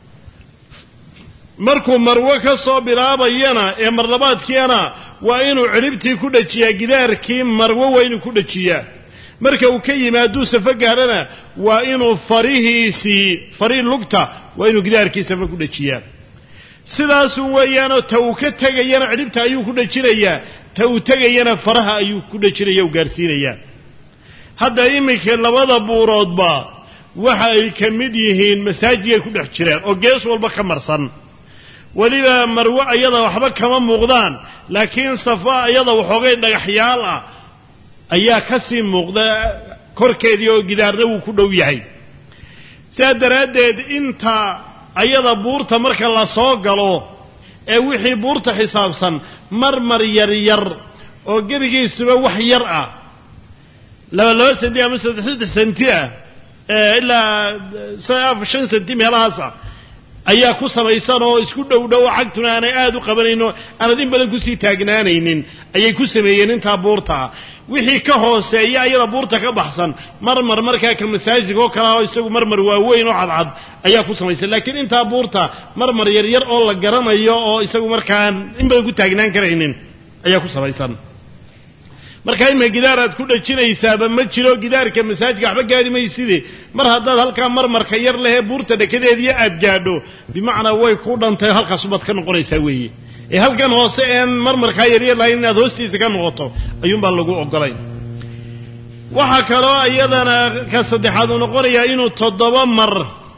Speaker 1: markuu marwe ka soo bilaabayana ee marlabaadkiina waa inuu cidhibtii ku dhajiyaa gidaarkii marwe waa inuu ku dhajiyaa marka uu ka yimaaduu safa gaadhana waa inuu farii lugta waa inuu gidaarkii safa ku dhajiyaa sidaasun weeyaanoo ta uu ka tegayana cidhibta ayuu ku dhajinayaa ta uu tegayana faraha ayuu ku dhajinaya u gaarsiinayaa hadda iminka labada buuroodba waxa ay ka mid yihiin masaajidkay ku dhex jiraan oo gees walba ka marsan weliba marwe ayada waxba kama muuqdaan laakiin safa ayada waxoogay dhagaxyaal ah ayaa ka sii muuqda korkeedii oo gidaarna wuu ku dhow yahay sidaa daraaddeed inta ayada buurta marka la soo galo ee wixii buurta xisaabsan marmar yaryar oo gebigiisuba wax yar ah 2 senti ama 3 senti ah ilaa 5 senti meelahaas ah ayaa ku samaysan oo isku dhow cagtuna aanay aad u qabanayno aanad in badan kusii taagnaanaynin ayay ku sameeyeen intaa buurta wixii ka hooseeya ayada buurta ka baxsan marmar markaa ka masaajidka oo kale oo isagu marmar waaweyn oo cadcad ayaa ku samaysan laakiin intaa buurta marmar yaryar oo la garanayo oo isagu markaan in badan ku taagnaan karaynin ayaa ku samaysan markaa ima gidaaraad ku dhajinaysaaba ma jiro gidaarka masaajidka waxba gaadhi mayside mar haddaad halkaa marmarka yar lehee buurta dhakadeediya aad gaadho bimacnaa way ku dhantay halkaas ubaad ka noqonaysaa weeye ee halkan hoose een marmarkaa yaryar lahayn inaad hoostiisa ka noqoto ayuunbaa lagu ogolay waxaa kaloo iyadana ka saddexaad uu noqonayaa inuu 7 mar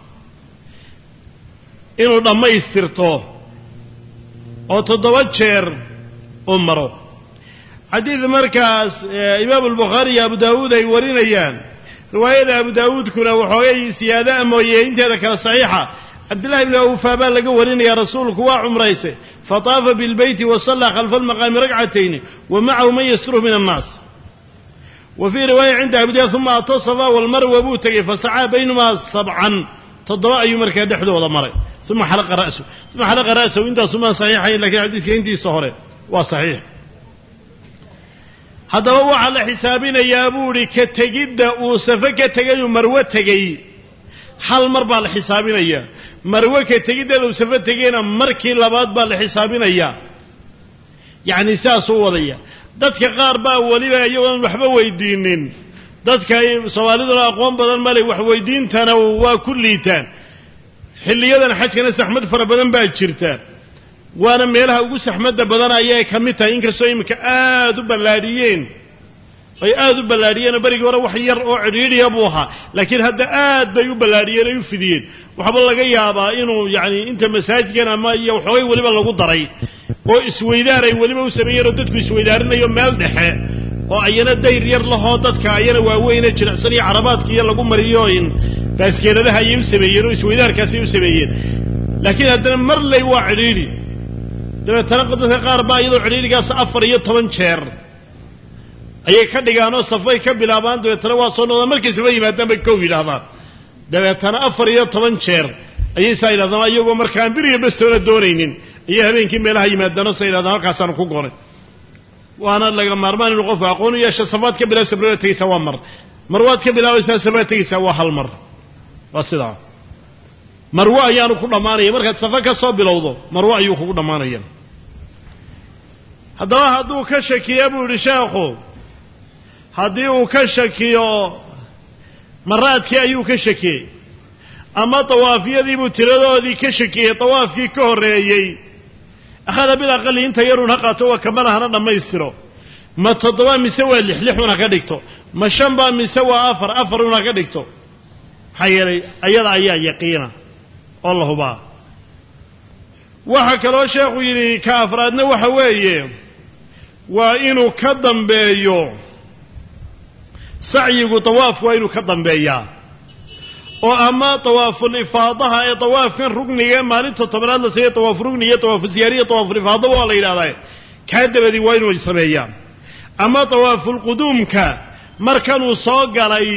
Speaker 1: inuu dhammaystirto oo 7 jeer u maro xadiid markaas imaam al-Bukhari iyo Abu Daawud ay warinayaan riwaayada Abu Daawud kuna waxoogay siyaada mooyee inteeda kala saxiixa Abdullah ibn Awfa baa laga warinaya rasuulku waa umrayse fataafa bil bayti wa salla khalfa al-maqam rak'atayn wa ma'ahu man yasruhu min an-nas wa fi riwaaya 'inda Abu Daawud thumma atasafa wal marwa buu tagay fasa'a baynuma 7 toddoba ayuu markaa dhexdooda maray thumma halaqa ra'su inta suma saxiixay laakiin xadiidka intiisa hore waa saxiix haddaba waxaa la xisaabinayaa buuhi ka tegidda uu safa ka tegay uu marwe tegey hal mar baa la xisaabinayaa marwe ka tegiddeeda uu safa tegayna markii labaad baa la xisaabinayaa yacni saasuu wadaya dadka qaar baa waliba iyagoon waxba weydiinin dadka Soomaaliduna aqoon badan ma leh wax weydiintana waa ku liitaan xilliyadan xajkana saxmad fara badan baa jirta waana meelaha ugu saxmadda badan ayay ka mid tahay inkastoo imika aad u ballaadhiyeen ay aad u ballaadhiyeen barigi hore wax yar oo cidhiidhiya buu ahaa laakiin hadda aad bay u ballaadhiyeen ay u fidiyeen waxba laga yaabaa inuu yaani inta masaajidkan ama iyo waxoogay waliba lagu daray oo isweydaar ay waliba u sameeyeen oo dadku isweydaarinayo meel dhexe oo ayana dayr yar lahoo dadka ayana waaweyn jilicsan iyo carabaadka iyo lagu mariyo in baaskeeladaha ay u sameeyeen oo isweydaarkaasi u sameeyeen laakiin haddana marlay waa cidhiidhi dabeetana dadka qaar baa iyadoo cidhiidhigaas 14 jeer ayay ka dhigaan oo safay ka bilaabaan dabeetana waa soo noqdaan markay safay yimaadaan bay koow yidhaahdaan dabeetana 14 jeer ayay saa yidhahdaan iyagoo markaan biriga bastoona doonaynin iyo habeenkii meelaha yimaadaan saa yidhahdaan halkaasaan ku goonay waana laga maarmaan inuu qofku aqoon u yeesho safaad ka bilaab sabratiisa waa marwaad ka bilaabaysaa sabratiisa waa hal mar waa sidaa marwa ayaanu ku dhamaanaya markaad safa ka soo bilowdo marwa ayuu kugu dhamaanaya haddaba hadduu ka shakiyo buu yidhi sheekhu haddii uu ka shakiyo maraadkii ayuu ka shakiyey ama tawaafiyadiibuu tiradoodii ka shakiyey tawaafkii ka horreeyey akhada bil aqali inta yarun ha qaato waa kamalahana dhammaystiro ma 7 mise waa 6 una ka dhigto ma 5 baa mise waa 4 una ka dhigto maxaa yeelay ayada ayaa yaqiina oo la hubaa waxa kaloo sheekhu yidhi ka afraadna waxa weeye waa inuu ka dambeeyo sacyigu tawaaf waa inuu ka dambeeyaa oo ama tawaaful ifaadaha ee tawaafkan rugniga maalinta tobnaad la sameeyo tawaaf rugniga tawaaf ziyaariya tawaaf ifaada waa la yiraahdaa ka dabadi waa inuu sameeyaa ama tawaaful qudumka markan uu soo galay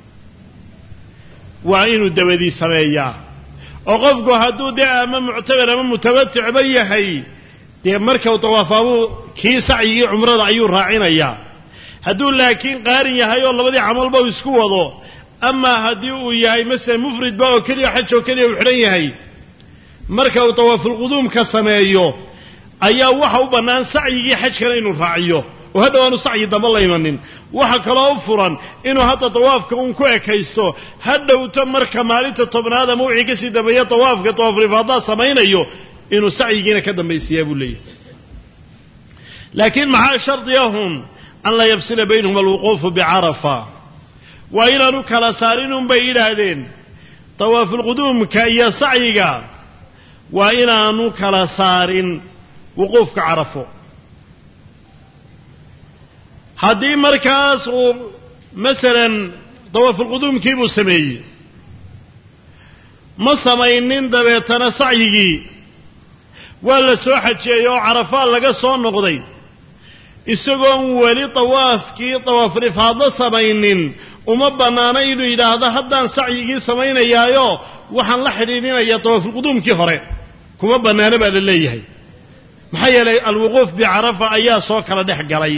Speaker 1: waa inuu dabadi sameeyaa oo qofku hadduu dee ama muctabar ama mutamattic ba yahay dee marka tawaafabu kii sacyigii umrada ayuu raacinayaa hadduu laakiin qaarin yahay oo labadii camalba isku wado ama haddii uu yahay mesela mufrid ba oo kaliya xaj oo kaliya u xiran yahay marka uu tawaaful qudum ka sameeyo ayaa waxa u banaan sacyigii xajkana inuu raaciyo oo hadda waanu sacyi daba la imanin waxa kale oo furan inuu hadda tawaafka uu ku ekaysto hadhowta marka maalinta tobnaad ama wixii ka sii dambeeya tawaafka tawaaful ifaada samaynayo inuu sacyigiina ka dambaysiyaa buu leeyahay laakiin maxaa shardiyahum an la yafsila baynahum alwuquuf bi'arafa wa ilaanu kala saarinun bay yiraahdeen tawaaful qudumka iyo sacyiga wa inaanu kala saarin wuquufka carafo haddii markaas uu masalan tawaaful qudumkii buu sameeyey ma samaynin dabeetana sacyigii waa la soo xajeeyey oo carafaa laga soo noqday isagoon weli tawaafkii tawaaful ifaada samaynin uma bannaana inuu yidhaahdo haddaan sacyigii samaynayaayo waxaan la xidhiidhinayaa tawaaful qudumkii hore kuma bannaana baa la leeyahay maxaa yeelay alwuquuf bicarafa ayaa soo kala dhex galay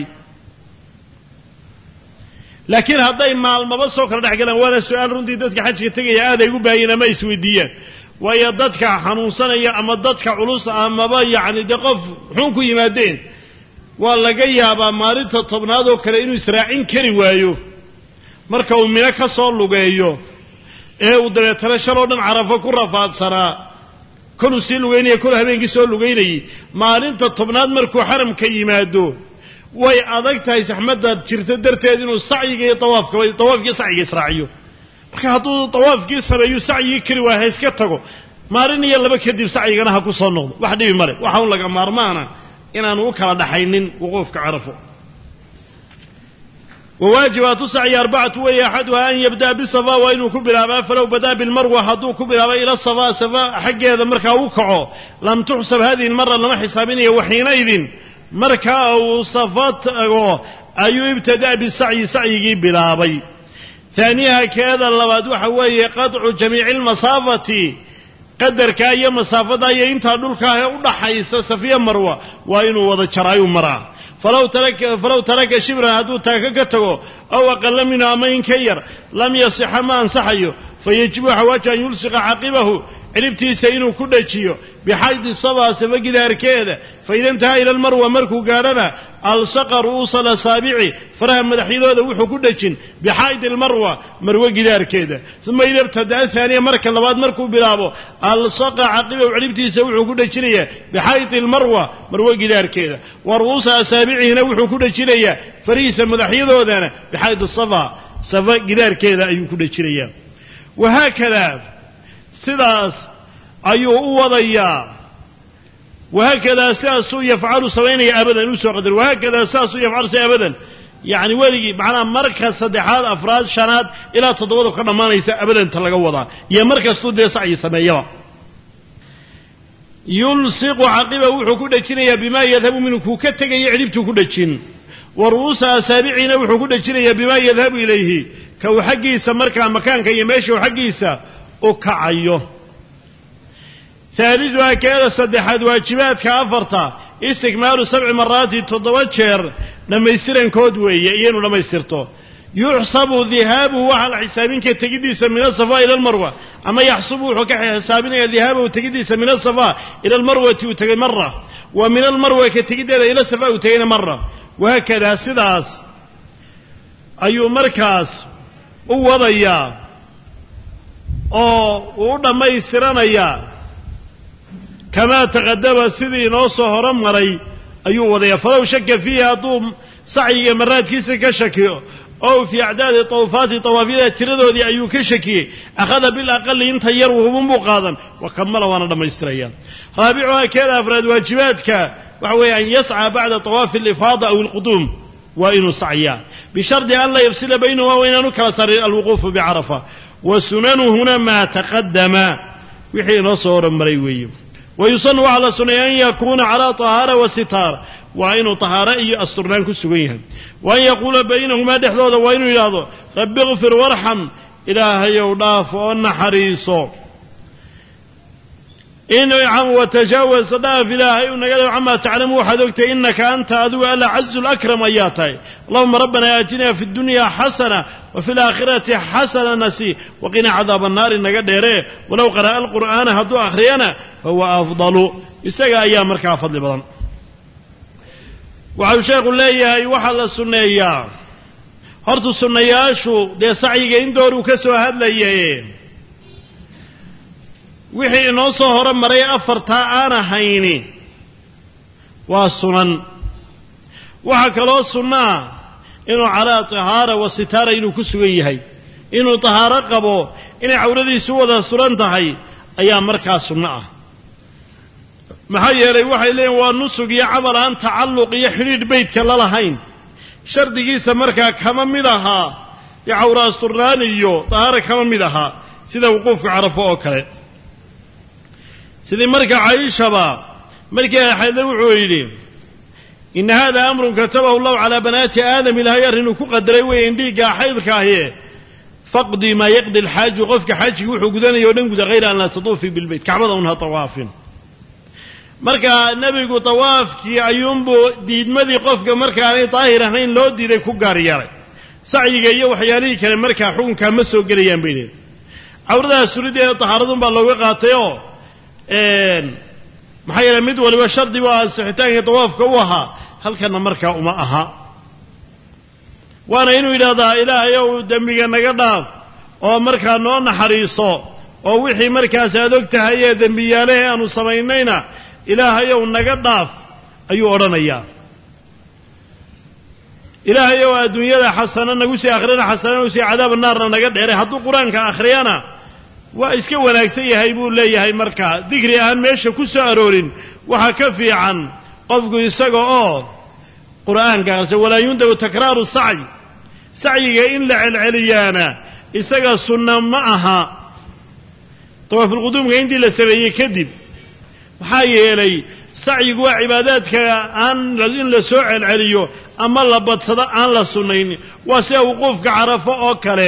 Speaker 1: laakiin hadday maalmaba soo kala dhex galaan waana su-aal runtii dadka xajka tegaya aad ay ugu baahiyeen ama isweydiiyaan waayo dadka xanuunsanaya ama dadka culus amaba yacni dee qof xun ku yimaadeen waa laga yaabaa maalinta tobnaad oo kale inuu israacin kari waayo marka uu mino ka soo lugeeyo ee uu dabeetana shaloo dhan carafo ku rafaadsanaa koluu sii lugaynaya kol habeenkii soo lugaynayay maalinta tobnaad markuu xaramka yimaado way adag tahay saxmadda jirta darteed inuu sacyiga iyo tawaafkii sacyiga israaciyo marka hadduu tawaafkii sameeyo sacyigii kari waa ha iska tago maalin iyo laba kadib sacyigana ha ku soo noqdo wax dhibi male waxa un laga maarmaana inaanu u kala dhaxaynin wuquufka carafo وواجبات السعي 4 وهي أحدها أن يبدأ بالصفا وإنه كبرابا فلو بدأ بالمروة حدو كبرابا إلى الصفا صفا حق هذا مركا وقعه لم تحسب هذه المرة لما حسابينه وحينئذ مركا أو صفات أيو ابتدأ بالسعي سعي بلابي ثانيها كذا اللواد وحوي قطع جميع المسافة قدر كاية مسافة أي انت دولك ودحيس سفيا مروة وإنه وضع شرايو مرة فلو ترك شبرا هدو تاككتغو أو أقل منه أما ينكير لم يصح ما أنصحيه فيجب حواجه أن يلصق عقبه ciribtiisa inuu ku dhajiyo bixaydi sabaa safa gidaarkeeda faida intaha ila almarwa markuu gaadhana alsaqa ru'uusa alasaabici faraha madaxyadooda wuxuu ku dhajin bixaydi almarwa marwe gidaarkeeda uma ida ibtada'a haaniya marka labaad markuu bilaabo alsaqa caqibahu ciribtiisa wuxuu ku dhajinayaa bixaydi almarwa marwe gidaarkeeda wa ru'uusa asaabicihina wuxuu ku dhajinayaa farihiisa madaxyadoodana bixaydi safa gidaarkeeda ayuu ku dhajinayaa wahaakada sidaas ayuu u wadayaa wahaakadaa sidaasuu yafcalu samaynaya abadan u soo qadar wahaakadaa sidaasuu yafcalu say abadan yacni weligii macnaha marka saddexaad afraad shanaad ilaa toddobada ka dhammaanaysa abadanta laga wadaa iyo mar kastuu dee sacyi sameeyaba yulsiqu caqiba wuxuu ku dhajinayaa bimaa yadhabu minhu kuu ka tegaya cidhibtuu ku dhajin wa ru'uusa asaabiciina wuxuu ku dhajinayaa bimaa yadhabu ilayhi ka uu xaggiisa markaa makaanka iyo meesha uu xaggiisa u kacayo ثالثها كذا صدحات واجبات كأفرتا استكمال 7 مرات 7 jeer لما يصيرن كود ويين لما يصيرته يحسب ذهابه وعلى حسابين كتجديس من الصفا إلى المروة أما يحسبه حسابين ذهابه وتجديس من الصفا إلى المروة وتجي مرة ومن المروة كتجديس إلى الصفا وتجي مرة وهكذا سداس أي مركز ووضيا أو لما يصيرن كما تقدم سيدي نوصه رمري أيوه وذي فلو شك فيها طوم سعي مرات كيسا كشكي أو في أعداد طوفات طوافية تردو ذي أيوه كشكي أخذ بالأقل ينتير وهو مقاضا وكمل وانا لما يستريا رابعها كذا أفراد واجباتك وهو أن يسعى بعد طواف الإفاضة أو القدوم وإنه سعيا بشرط أن لا يفصل بينه وبين نكر الوقوف بعرفة والسنن هنا ما تقدم وحي نصور مريوي ويصن على سنة أن يكون على طهارة وستار وإنه طهارة أسترنان كسويها وأن يقول بينهما دحضوضا وإنه يلاضو رب اغفر وارحم إلهي وداف وأن حريصو إنه يعم وتجاوز داف إلهي ونقل عما تعلموا حذوكت إنك أنت أذو ألا عز الأكرم أياتي اللهم ربنا يأتنا في الدنيا حسنة وفي الآخرة حسنة نسي وقنا عذاب النار إنك ديريه ولو قرأ القرآن هدو آخرينا فهو أفضل إستقى أيام مركع فضل بضان وعلى الشيخ الله يوحل السنية هرتو السنية شو دي سعيق اندور وكسو هاد ليه وحي نوصو هرم مري أفرتا آنا هيني والسنن وحكى له السنة إنه على طهارة وستارة إنه كسويهي إنه طهارة قبو إنه عوردي سوى ذا سرنتهي أيام مركع السنة محيري وحي لين ونسق يعمل عن تعلق يحريد بيت كاللهين شردقي سمركع كما مدها يعورا استرانيو طهارة كما مدها سيدا وقوف عرفوه كره سيدي مركع عيشة مركع حيث وعويلي إن هذا أمر كتبه الله على بنات آدم إلى يرهن كقدري وينديق حيث كاهيه فقدي ما يقضي الحاج وقفك حاج يوحو قدان يوننقذ غير أن لا تطوفي بالبيت كعبضا منها طواف مركع النبي طوافك أيومبو ديد مذي قفك مركع عليه طاهر هنين لو ديدي كقاري ياري سعيق يوحيالي كان مركع حكم كمسو قريان بيني عوردا سوريدي طهاردون بالله قاطيو maxay yahay mid waliba shardi waa sixitaanka tawaafka u ahaa halkana markaa uma aha waana inuu yiraahdaa ilaahay oo dambiga naga dhaaf oo markaa noo naxariiso oo wixii markaas aad og tahay ee dambiyaalaha aanu samaynayna ilaahay oo naga dhaaf ayuu oranayaa ilaahay oo adduunyada xasana nagu sii aakhirada xasana nagu sii cadaab naarna naga dheeray hadduu quraanka akhriyana waa iska wanaagsan yahay buu leeyahay marka dhigri aan meesha ku soo aroorin waxa ka fiican qofku isaga oo quraanka akhriyo wala yundabu takraaru sa'yiga in la celceliyana isaga sunna ma aha tawaaf alqudumka intii la sameeyay kadib waxa yeelay sa'yigu waa cibaadaadka aan in la soo celceliyo ama la badsado aan la sunnayn waa sida wuquufka Arafo oo kale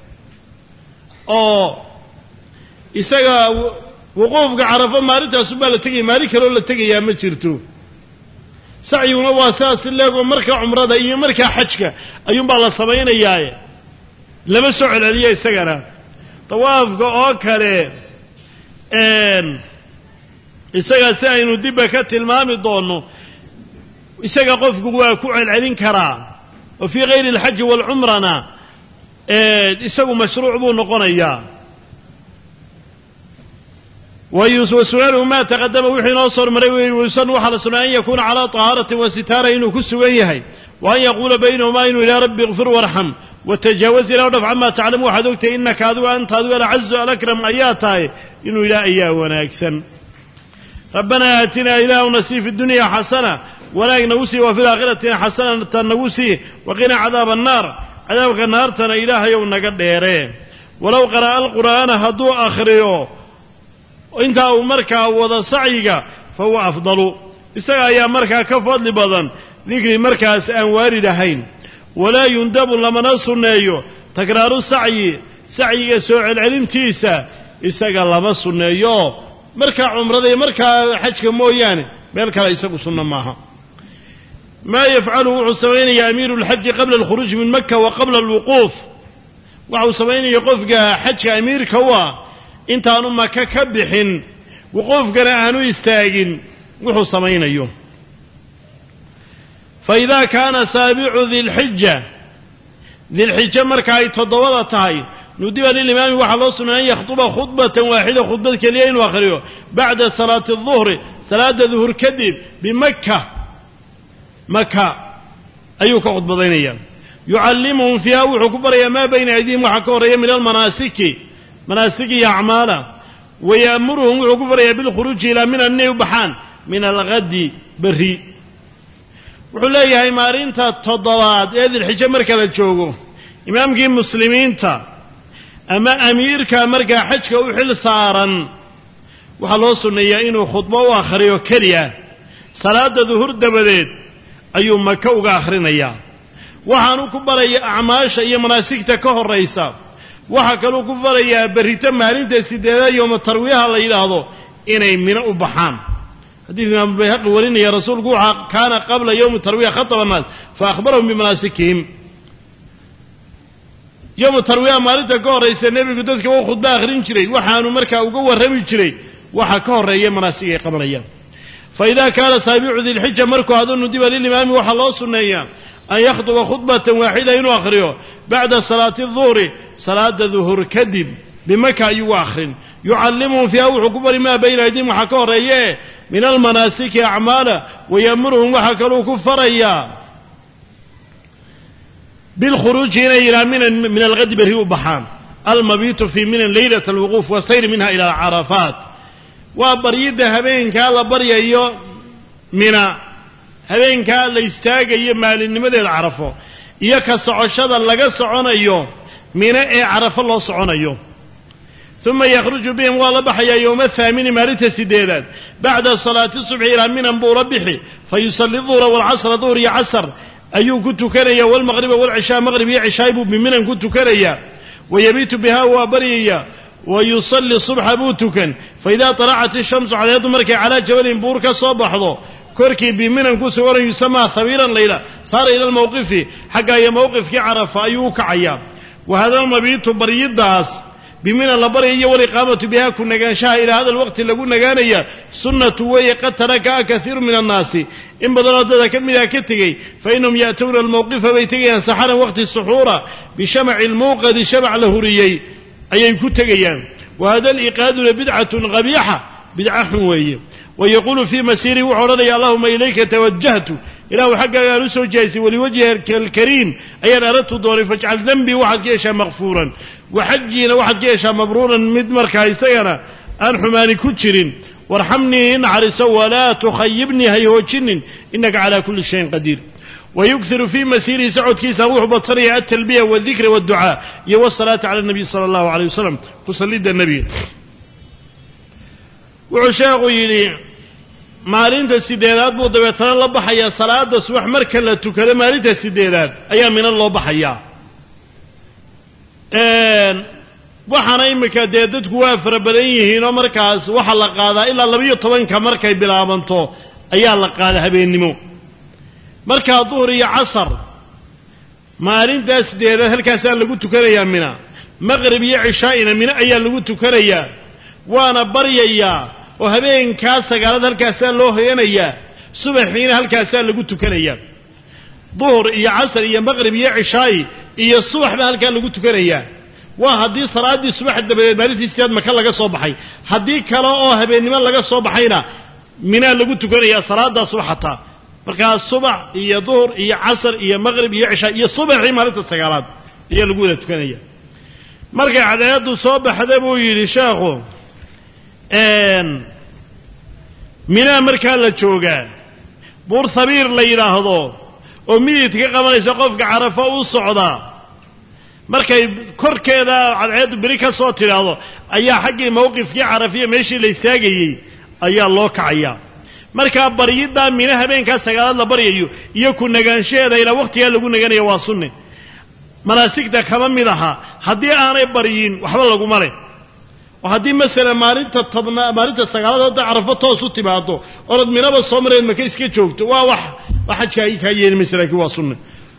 Speaker 1: oo isaga wuquufka Arafo maalintaas baa la tagay maalin kale oo la tagayaa ma jirto sacyuna waa saas leego marka umrada iyo marka xajka ayuun baa la sameeynayaa lama soo celceliyo isagana tawaafka oo kale isaga si aynu dibba ka tilmaami doonno isaga qofku waa ku celcelin karaa oo fii hayri alxaji waalcumrana isagu mashruuc buu noqonayaa وسننه ما تقدم وحي ناصر مريوي ويسن وحل سنة أن يكون على طهارة وستارة إنه كسويه وأن يقول بينهما إنه إلى ربي اغفر وارحم وتجاوز إلى ودفع عما تعلم وحدوكت إنك هذو أنت هذو العز والأكرم أياتاي إنه إلى إياه ونأكسن ربنا آتنا إله ونسي في الدنيا حسنة ولا نوسي وفي الآخرة حسنة نوسي وقنا عذاب النار عذابك النار تنا إله يوم نقدره ولو قرأ القرآن هدو آخره وإنت أو مركا وضا سعيك فهو أفضل إساق يا مركا كفضل بضن ذكر مركا سأن واردهين ولا يندب لما نصنيه تكرار السعي سعي سوء العلم تيسا إساق لما صنيه مركا عمر ذي مركا حجك موياني بيلك لا يساق صنع معها ما يفعله عسوين يا أمير الحج قبل الخروج من مكة وقبل الوقوف وعسوين يقف حج أمير كوا انت أنو مكة كبحن وقوف قرآنو يستاقن وحو سمين أيوم فإذا كان سابع ذي الحجة مركا يتضوضتها ندب للإمام وحلوص من أن يخطب خطبة واحدة خطبة كليين وآخره بعد صلاة الظهر صلاة الظهر كذب بمكة مكة أيوك خطبة دينية يعلمهم فيها وحكبر ما بين أيديهم وحكور من مناسك أعماله ويأمرهم وحكبر بالخروج إلى من النيوبحان من الغد بري وحليها إمارين تضواد هذه الحجة مركة لتشوقه إمام جيم مسلمين أما أمير كامركة حجك وحل صارا وحلوصوا النيائين خطبة وآخرية كريا صلاة ظهور دبديد أيو مكة وآخرين إياه وحانو كبر أعماش أي مناسك كهر رئيسا وحكالو كبر بريتا مالين تسيدادا يوم الترويها الله إلهه إني من أبحان حديث الإمام البيهقي ورين يا رسول قوعا كان قبل يوم التروية خطب الناس فأخبرهم بمناسكهم يوم التروية مالين كهر رئيسا النبي قدسك وخطبة آخرين شري وحانو مركا وقوة رمي شري وحكهر رئيه مناسكه قبل أيام فإذا كان سابع ذي الحجة مركو هذا ندب للإمام وحلوص النيام أن يخطب خطبة واحدة ينواخره بعد صلاة الظهر صلاة الظهر كذب بمكة يواخر يعلمهم فيها وحكبر ما بين أيديهم وحكوا رأيه من المناسك أعماله ويأمرهم وحكوا كفر إياه بالخروج إلى من الغد برهيب بحان المبيت في من ليلة الوقوف والسير منها إلى عرفات وبريد هبين كالا بريا منا هبين كالا يستاقي مال النمذي العرفو إياك سعشادا لغا سعونيو منا عرف الله سعونيو ثم يخرج بهم والبحيا يوم الثامن مارت سديدات بعد صلاة الصبح إلى من بوربحي فيصلي الظهر والعصر ظهر يا عصر أيو كنت كريا والمغرب والعشاء مغرب يا عشاء بمن كنت كريا ويبيت بها وبريا ويصلي الصبح بوتكا فإذا طلعت الشمس على يد مركي على جبل بوركا صباحه كركي بمن كسور يسمى ثويرا ليلا صار إلى الموقف حقا يا موقف كعرف أيوك عيام وهذا المبيت بريد داس بمن البرية والإقامة بها كنا جانشاها إلى هذا الوقت اللي قلنا جانية سنة وهي قد تركها كثير من الناس إن بدلت ذلك من كتجي فإنهم يأتون الموقف بيتجي سحر وقت السحورة بشمع الموقد شمع لهوريي أي كتجيان وهذا الإيقاد لبدعة قبيحة بدعة وهي ويقول في مسيره وحرني اللهم إليك توجهت إله حق رسول جايسي ولوجهك الكريم أي أنا أردت دوري فاجعل ذنبي واحد جيشا مغفورا وحجينا واحد جيشا مبرورا مدمر كايسينا أن حماني كتشر وارحمني إن عرس ولا تخيبني هيهوشن إنك على كل شيء قدير ويكثر في مسيره سعود كيسا وحبط صريع التلبية والذكر والدعاء يوصلة على النبي صلى الله عليه وسلم تصليد النبي وعشاق يلي maalinta sideedaad buu dabeetana la baxayaa salaada subax marka la tukado maalinta sideedaad ayaa min loo baxayaa waxaana imika dadku waa fara badan yihiin oo markaas waxa la qaadaa ilaa 12 markay bilaabanto ayaa la qaadaa habeenimo marka duhur iyo casar maalinta sideedaad halkaas lagu tukanayaa mina maghrib iyo cishaa'ina mina ayaa lagu tukanayaa waana baryayaa oo habeenkaa sagaalad halkaasaa loo hoyanayaa subaxiina halkaasaa lagu tukanayaa duhur iyo casar iyo maqrib iyo cishaa'i iyo subax baa halkaa lagu tukanayaa waa haddii salaaddii subax dabadeed maalintii sideed maka laga soo baxay haddii kale oo habeennimo laga soo baxayna minaa lagu tukanayaa salaaddaa subax hataa markaa subax iyo duhur iyo casar iyo maqrib iyo cishaa iyo subaxii maalinta sagaalaad ayaa lagu wada tukanaya markay cadceeddu soo baxda buu yidhi sheekhu minaa markaa la joogaa buur habiir la yidhaahdo oo mididka qabanaysa qofka carafo u socdaa markay korkeeda cadceeddu beri ka soo tidhaahdo ayaa xaggii mawqifkii carafiya meeshii la istaagayey ayaa loo kacayaa markaa baryiddaa mina habeenkaa sagaalaad la baryayo iyo ku nagaanshaheeda ilaa wakhtigaa lagu naganaya waa sunne manaasigta kama mid aha haddii aanay baryin waxba laguma leh oo haddii masalan maalinta sagaalaad hadda carafo toos u timaado orad minaba soo mareen maka iska joogto waa wax xajkaagii kaa yeeli maysa laakiin waa sunne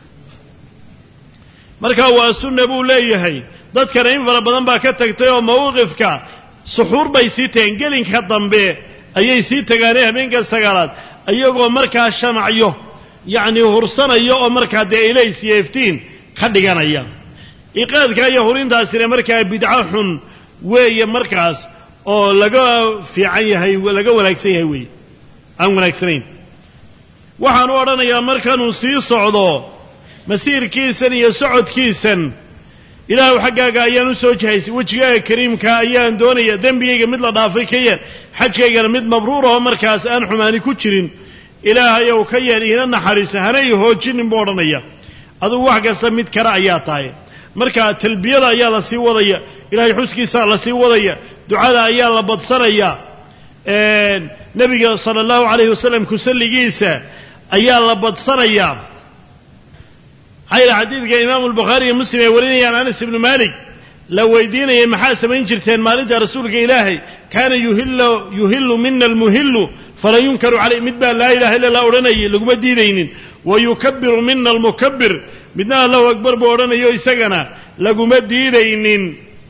Speaker 1: markaa waa sunne buu leeyahay dadkana in fara badan baa ka tagtay oo mawqifka suxuur bay sii tageen gelinka dambe ayay sii tagaanee habeenka sagaalaad iyagoo markaa shamacyo yacni hursanayo oo markaa dee ilays iyo iftiin ka dhiganaya iqaadka iyo hurintaasina markaa bidco xun weeye markaas oo laga fiican yahay laga wanaagsan yahay weeye aan wanaagsanayn waxaan u odhanayaa markanuu sii socdo masiirkiisan iyo socodkiisan ilaahu xaggaaga ayaan u soo jihaysay wejigaaga kariimka ayaan doonaya dembigayga mid la dhaafay ka yeel xajkaygana mid mabruur ahoo markaas aan xumaani ku jirin ilaahayow ka yeel iina naxariisa hana i hoojinin buu odhanaya adugu wax kasta mid kale ayaa tahay markaa talbiyada ayaa la sii wadaya ilaahay xuskiisaa la sii wadaya ducada ayaa la badsanaya nebiga sala allahu calayhi wasallam kusalligiisa ayaa la badsanayaa hayla xadiidka imaamu albukhaari iyo muslim ay warinayaan anas ibnu maalik la weydiinayay maxaa samayn jirteen maalinta rasuulka ilaahay kaana yuhillu mina almuhillu fala yunkaru calay mid baa laa ilaha illa allah odhanayay laguma diidaynin wayukabbiru mina almukabbir midna allahu akbar buu odhanayo isagana laguma diidaynin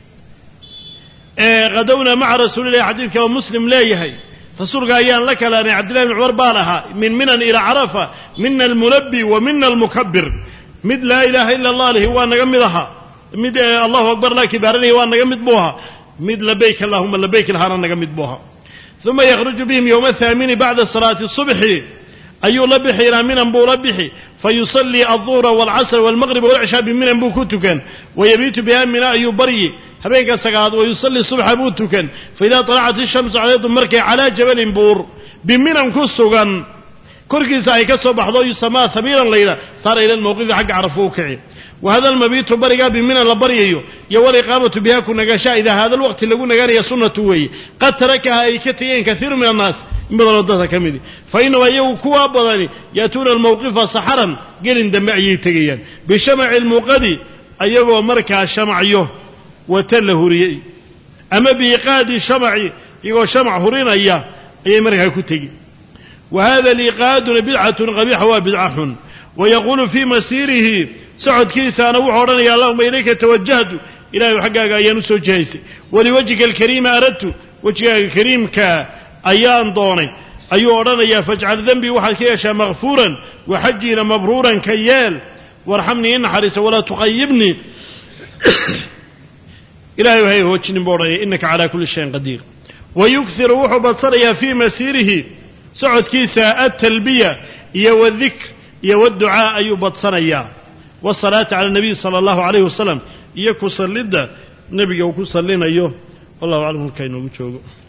Speaker 1: qadowna maca rasuulillahi xadiidka oo muslim leeyahay rasuulka ayaan la kalaanay cabdillahi bn cumar baan ahaa min minan ilaa carafa mina almunabbi wa mina almukabbir mid laa ilaaha illa allah lihi waa naga mid ahaa mid allahu akbar laa kibaaranaya waa naga mid buu ahaa mid labayk allahuma labayk lahaana naga mid buu ahaa uma yakhruju bihim yowma athaamini bacda salaati subxi ayuu la bixi ilaa minan buu la bixi fayusallii alduhra waalcasra waalmaqriba walcishaa biminan buu ku tukan wayabiitu biha mina ayuu baryi habeenka sagaalaad wayusallii subxa buu tukan faidaa talacat ishamsu cadeedu markay calaa jabalin buur biminan ku sugan korkiisa ay ka soo baxdo yusamaa habiilan layidha saara ila lmawqifi xagga carafo u kici wahada almabiitu barigaa biminan la baryayo iyo waliqaamatu biha ku nagashaa idaa hada alwaqti lagu nagaanaya sunnatu weeye qad tarakaha ay ka tegeen kaiiru min annaas in badanoo dadka ka midi fa inahum iyagu kuwaa badani yaatuuna almawqifa saxaran gelin dambe ayay tegayaan bishamaci lmuuqadi ayagoo markaa shamacyo wata la huriyey ama biiqaadi shamaci iyagoo shamac hurinaya ayay markaa ku tegi wahada liiqaaduna bidcatun qabiixa waa bidca xun wayaquulu fii masiirihi socodkiisaana wuxuu odhanaya allahuma ilayka tawajahtu ilahay xaggaaga ayaan u soo jihaysay waliwajhika alkariima aradtu wejigaaga kariimka ayaan doonay ayuu odhanayaa fajcal dembii waxaad ka yeeshaa makfuuran waxajiina mabruuran ka yeel warxamnii inaxariisa walaa tuqayibnii ilahay hay hoojinin buu odhanaya innaka calaa kulli shayin qadiir wayughiru wuxuu badsanayaa fii masiirihi socodkiisa altalbiya iyo wadikr iyo waducaa ayuu badsanayaa wasalaata cala nabiy sala allahu calayhi wasalam iyo ku sallidda nebiga uu ku sallinayo wallahu aclam halkaa inoogu joogo